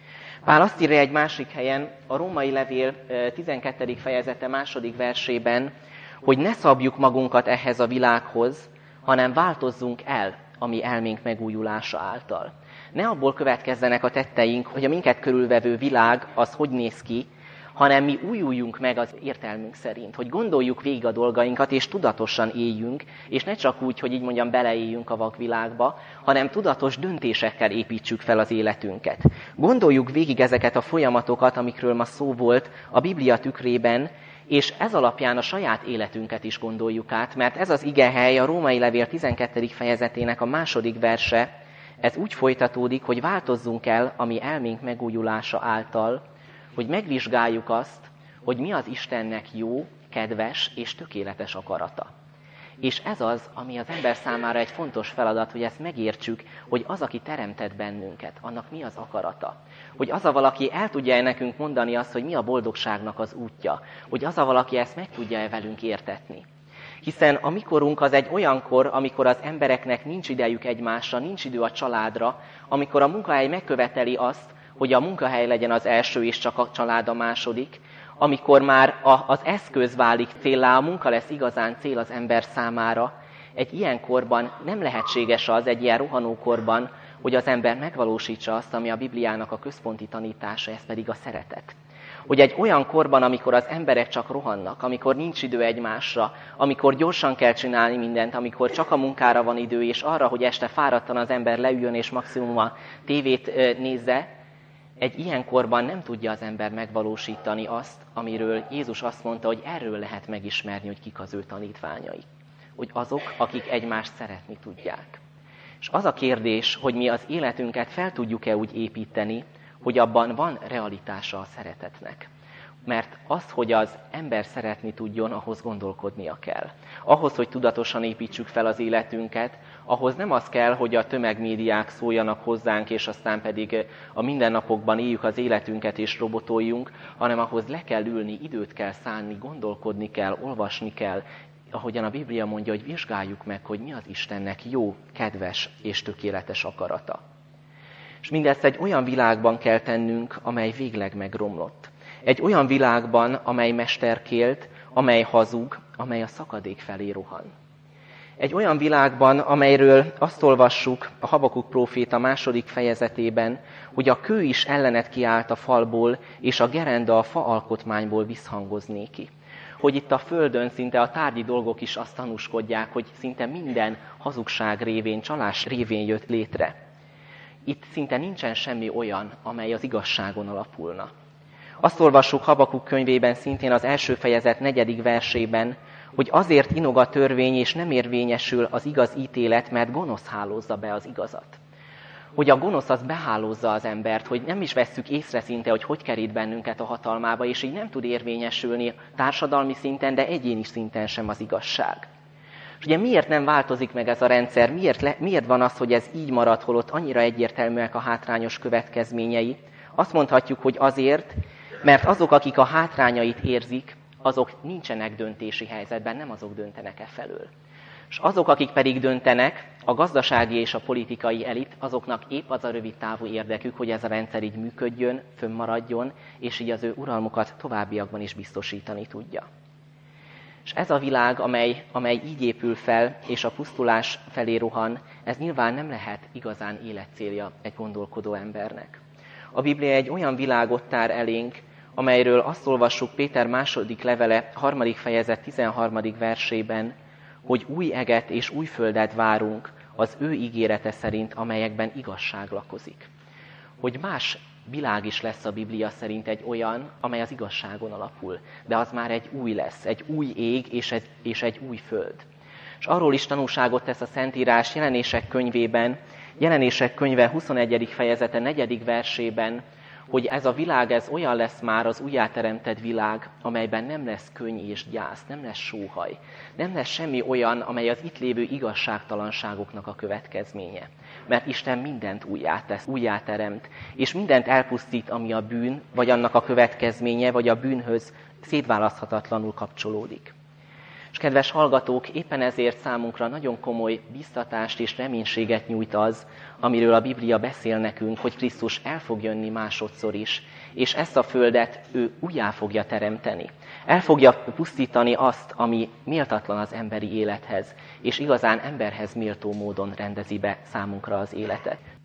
Pál azt írja egy másik helyen, a római levél tizenkettedik fejezete második versében, hogy ne szabjuk magunkat ehhez a világhoz, hanem változzunk el a mi elménk megújulása által. Ne abból következzenek a tetteink, hogy a minket körülvevő világ az hogy néz ki, hanem mi újuljunk meg az értelmünk szerint, hogy gondoljuk végig a dolgainkat, és tudatosan éljünk, és ne csak úgy, hogy így mondjam, beleéljünk a vakvilágba, hanem tudatos döntésekkel építsük fel az életünket. Gondoljuk végig ezeket a folyamatokat, amikről ma szó volt a Biblia tükrében, és ez alapján a saját életünket is gondoljuk át, mert ez az igehely, a római levél tizenkettedik fejezetének a második verse, ez úgy folytatódik, hogy változzunk el a mi elménk megújulása által, hogy megvizsgáljuk azt, hogy mi az Istennek jó, kedves és tökéletes akarata. És ez az, ami az ember számára egy fontos feladat, hogy ezt megértsük, hogy az, aki teremtett bennünket, annak mi az akarata. Hogy az a valaki el tudja-e nekünk mondani azt, hogy mi a boldogságnak az útja. Hogy az a valaki ezt meg tudja-e velünk értetni. Hiszen a mi korunk az egy olyan kor, amikor az embereknek nincs idejük egymásra, nincs idő a családra, amikor a munkahely megköveteli azt, hogy a munkahely legyen az első és csak a család a második, amikor már a, az eszköz válik céllá, a munka lesz igazán cél az ember számára. Egy ilyen korban nem lehetséges az, egy ilyen rohanókorban, hogy az ember megvalósítsa azt, ami a Bibliának a központi tanítása, ez pedig a szeretet. Hogy egy olyan korban, amikor az emberek csak rohannak, amikor nincs idő egymásra, amikor gyorsan kell csinálni mindent, amikor csak a munkára van idő, és arra, hogy este fáradtan az ember leüljön és maximum a tévét nézze, egy ilyen korban nem tudja az ember megvalósítani azt, amiről Jézus azt mondta, hogy erről lehet megismerni, hogy kik az ő tanítványai. Hogy azok, akik egymást szeretni tudják. És az a kérdés, hogy mi az életünket fel tudjuk-e úgy építeni, hogy abban van realitása a szeretetnek. Mert az, hogy az ember szeretni tudjon, ahhoz gondolkodnia kell. Ahhoz, hogy tudatosan építsük fel az életünket, ahhoz nem az kell, hogy a tömegmédiák szóljanak hozzánk, és aztán pedig a mindennapokban éljük az életünket és robotoljunk, hanem ahhoz le kell ülni, időt kell szánni, gondolkodni kell, olvasni kell, ahogyan a Biblia mondja, hogy vizsgáljuk meg, hogy mi az Istennek jó, kedves és tökéletes akarata. És mindezt egy olyan világban kell tennünk, amely végleg megromlott. Egy olyan világban, amely mesterkélt, amely hazug, amely a szakadék felé rohan. Egy olyan világban, amelyről azt olvassuk a Habakuk próféta második fejezetében, hogy a kő is ellenet kiállt a falból, és a gerenda a fa alkotmányból visszhangozné ki. Hogy itt a földön szinte a tárgyi dolgok is azt tanúskodják, hogy szinte minden hazugság révén, csalás révén jött létre. Itt szinte nincsen semmi olyan, amely az igazságon alapulna. Azt olvassuk Habakuk könyvében szintén az első fejezet negyedik versében, hogy azért inog a törvény, és nem érvényesül az igaz ítélet, mert gonosz hálózza be az igazat. Hogy a gonosz az behálózza az embert, hogy nem is vesszük észre szinte, hogy hogy kerít bennünket a hatalmába, és így nem tud érvényesülni társadalmi szinten, de egyéni szinten sem az igazság. És ugye miért nem változik meg ez a rendszer? Miért, le, miért van az, hogy ez így marad, holott annyira egyértelműek a hátrányos következményei? Azt mondhatjuk, hogy azért, mert azok, akik a hátrányait érzik, azok nincsenek döntési helyzetben, nem azok döntenek e felől. És azok, akik pedig döntenek, a gazdasági és a politikai elit, azoknak épp az a rövid távú érdekük, hogy ez a rendszer így működjön, fönnmaradjon, és így az ő uralmukat továbbiakban is biztosítani tudja. És ez a világ, amely, amely így épül fel, és a pusztulás felé rohan, ez nyilván nem lehet igazán életcélja egy gondolkodó embernek. A Biblia egy olyan világot tár elénk, amelyről azt olvassuk Péter második levele, harmadik fejezet tizenharmadik versében, hogy új eget és új földet várunk az ő ígérete szerint, amelyekben igazság lakozik. Hogy más világ is lesz a Biblia szerint egy olyan, amely az igazságon alapul, de az már egy új lesz, egy új ég és egy, és egy új föld. És arról is tanúságot tesz a Szentírás Jelenések könyvében, Jelenések könyve huszonegyedik fejezete negyedik versében, hogy ez a világ, ez olyan lesz már az újjáteremtett világ, amelyben nem lesz könny és gyász, nem lesz sóhaj, nem lesz semmi olyan, amely az itt lévő igazságtalanságoknak a következménye. Mert Isten mindent újjátesz, újjáteremt, és mindent elpusztít, ami a bűn, vagy annak a következménye, vagy a bűnhöz szétválaszthatatlanul kapcsolódik. És kedves hallgatók, éppen ezért számunkra nagyon komoly biztatást és reménységet nyújt az, amiről a Biblia beszél nekünk, hogy Krisztus el fog jönni másodszor is, és ezt a földet ő újjá fogja teremteni. El fogja pusztítani azt, ami méltatlan az emberi élethez, és igazán emberhez méltó módon rendezi be számunkra az életet.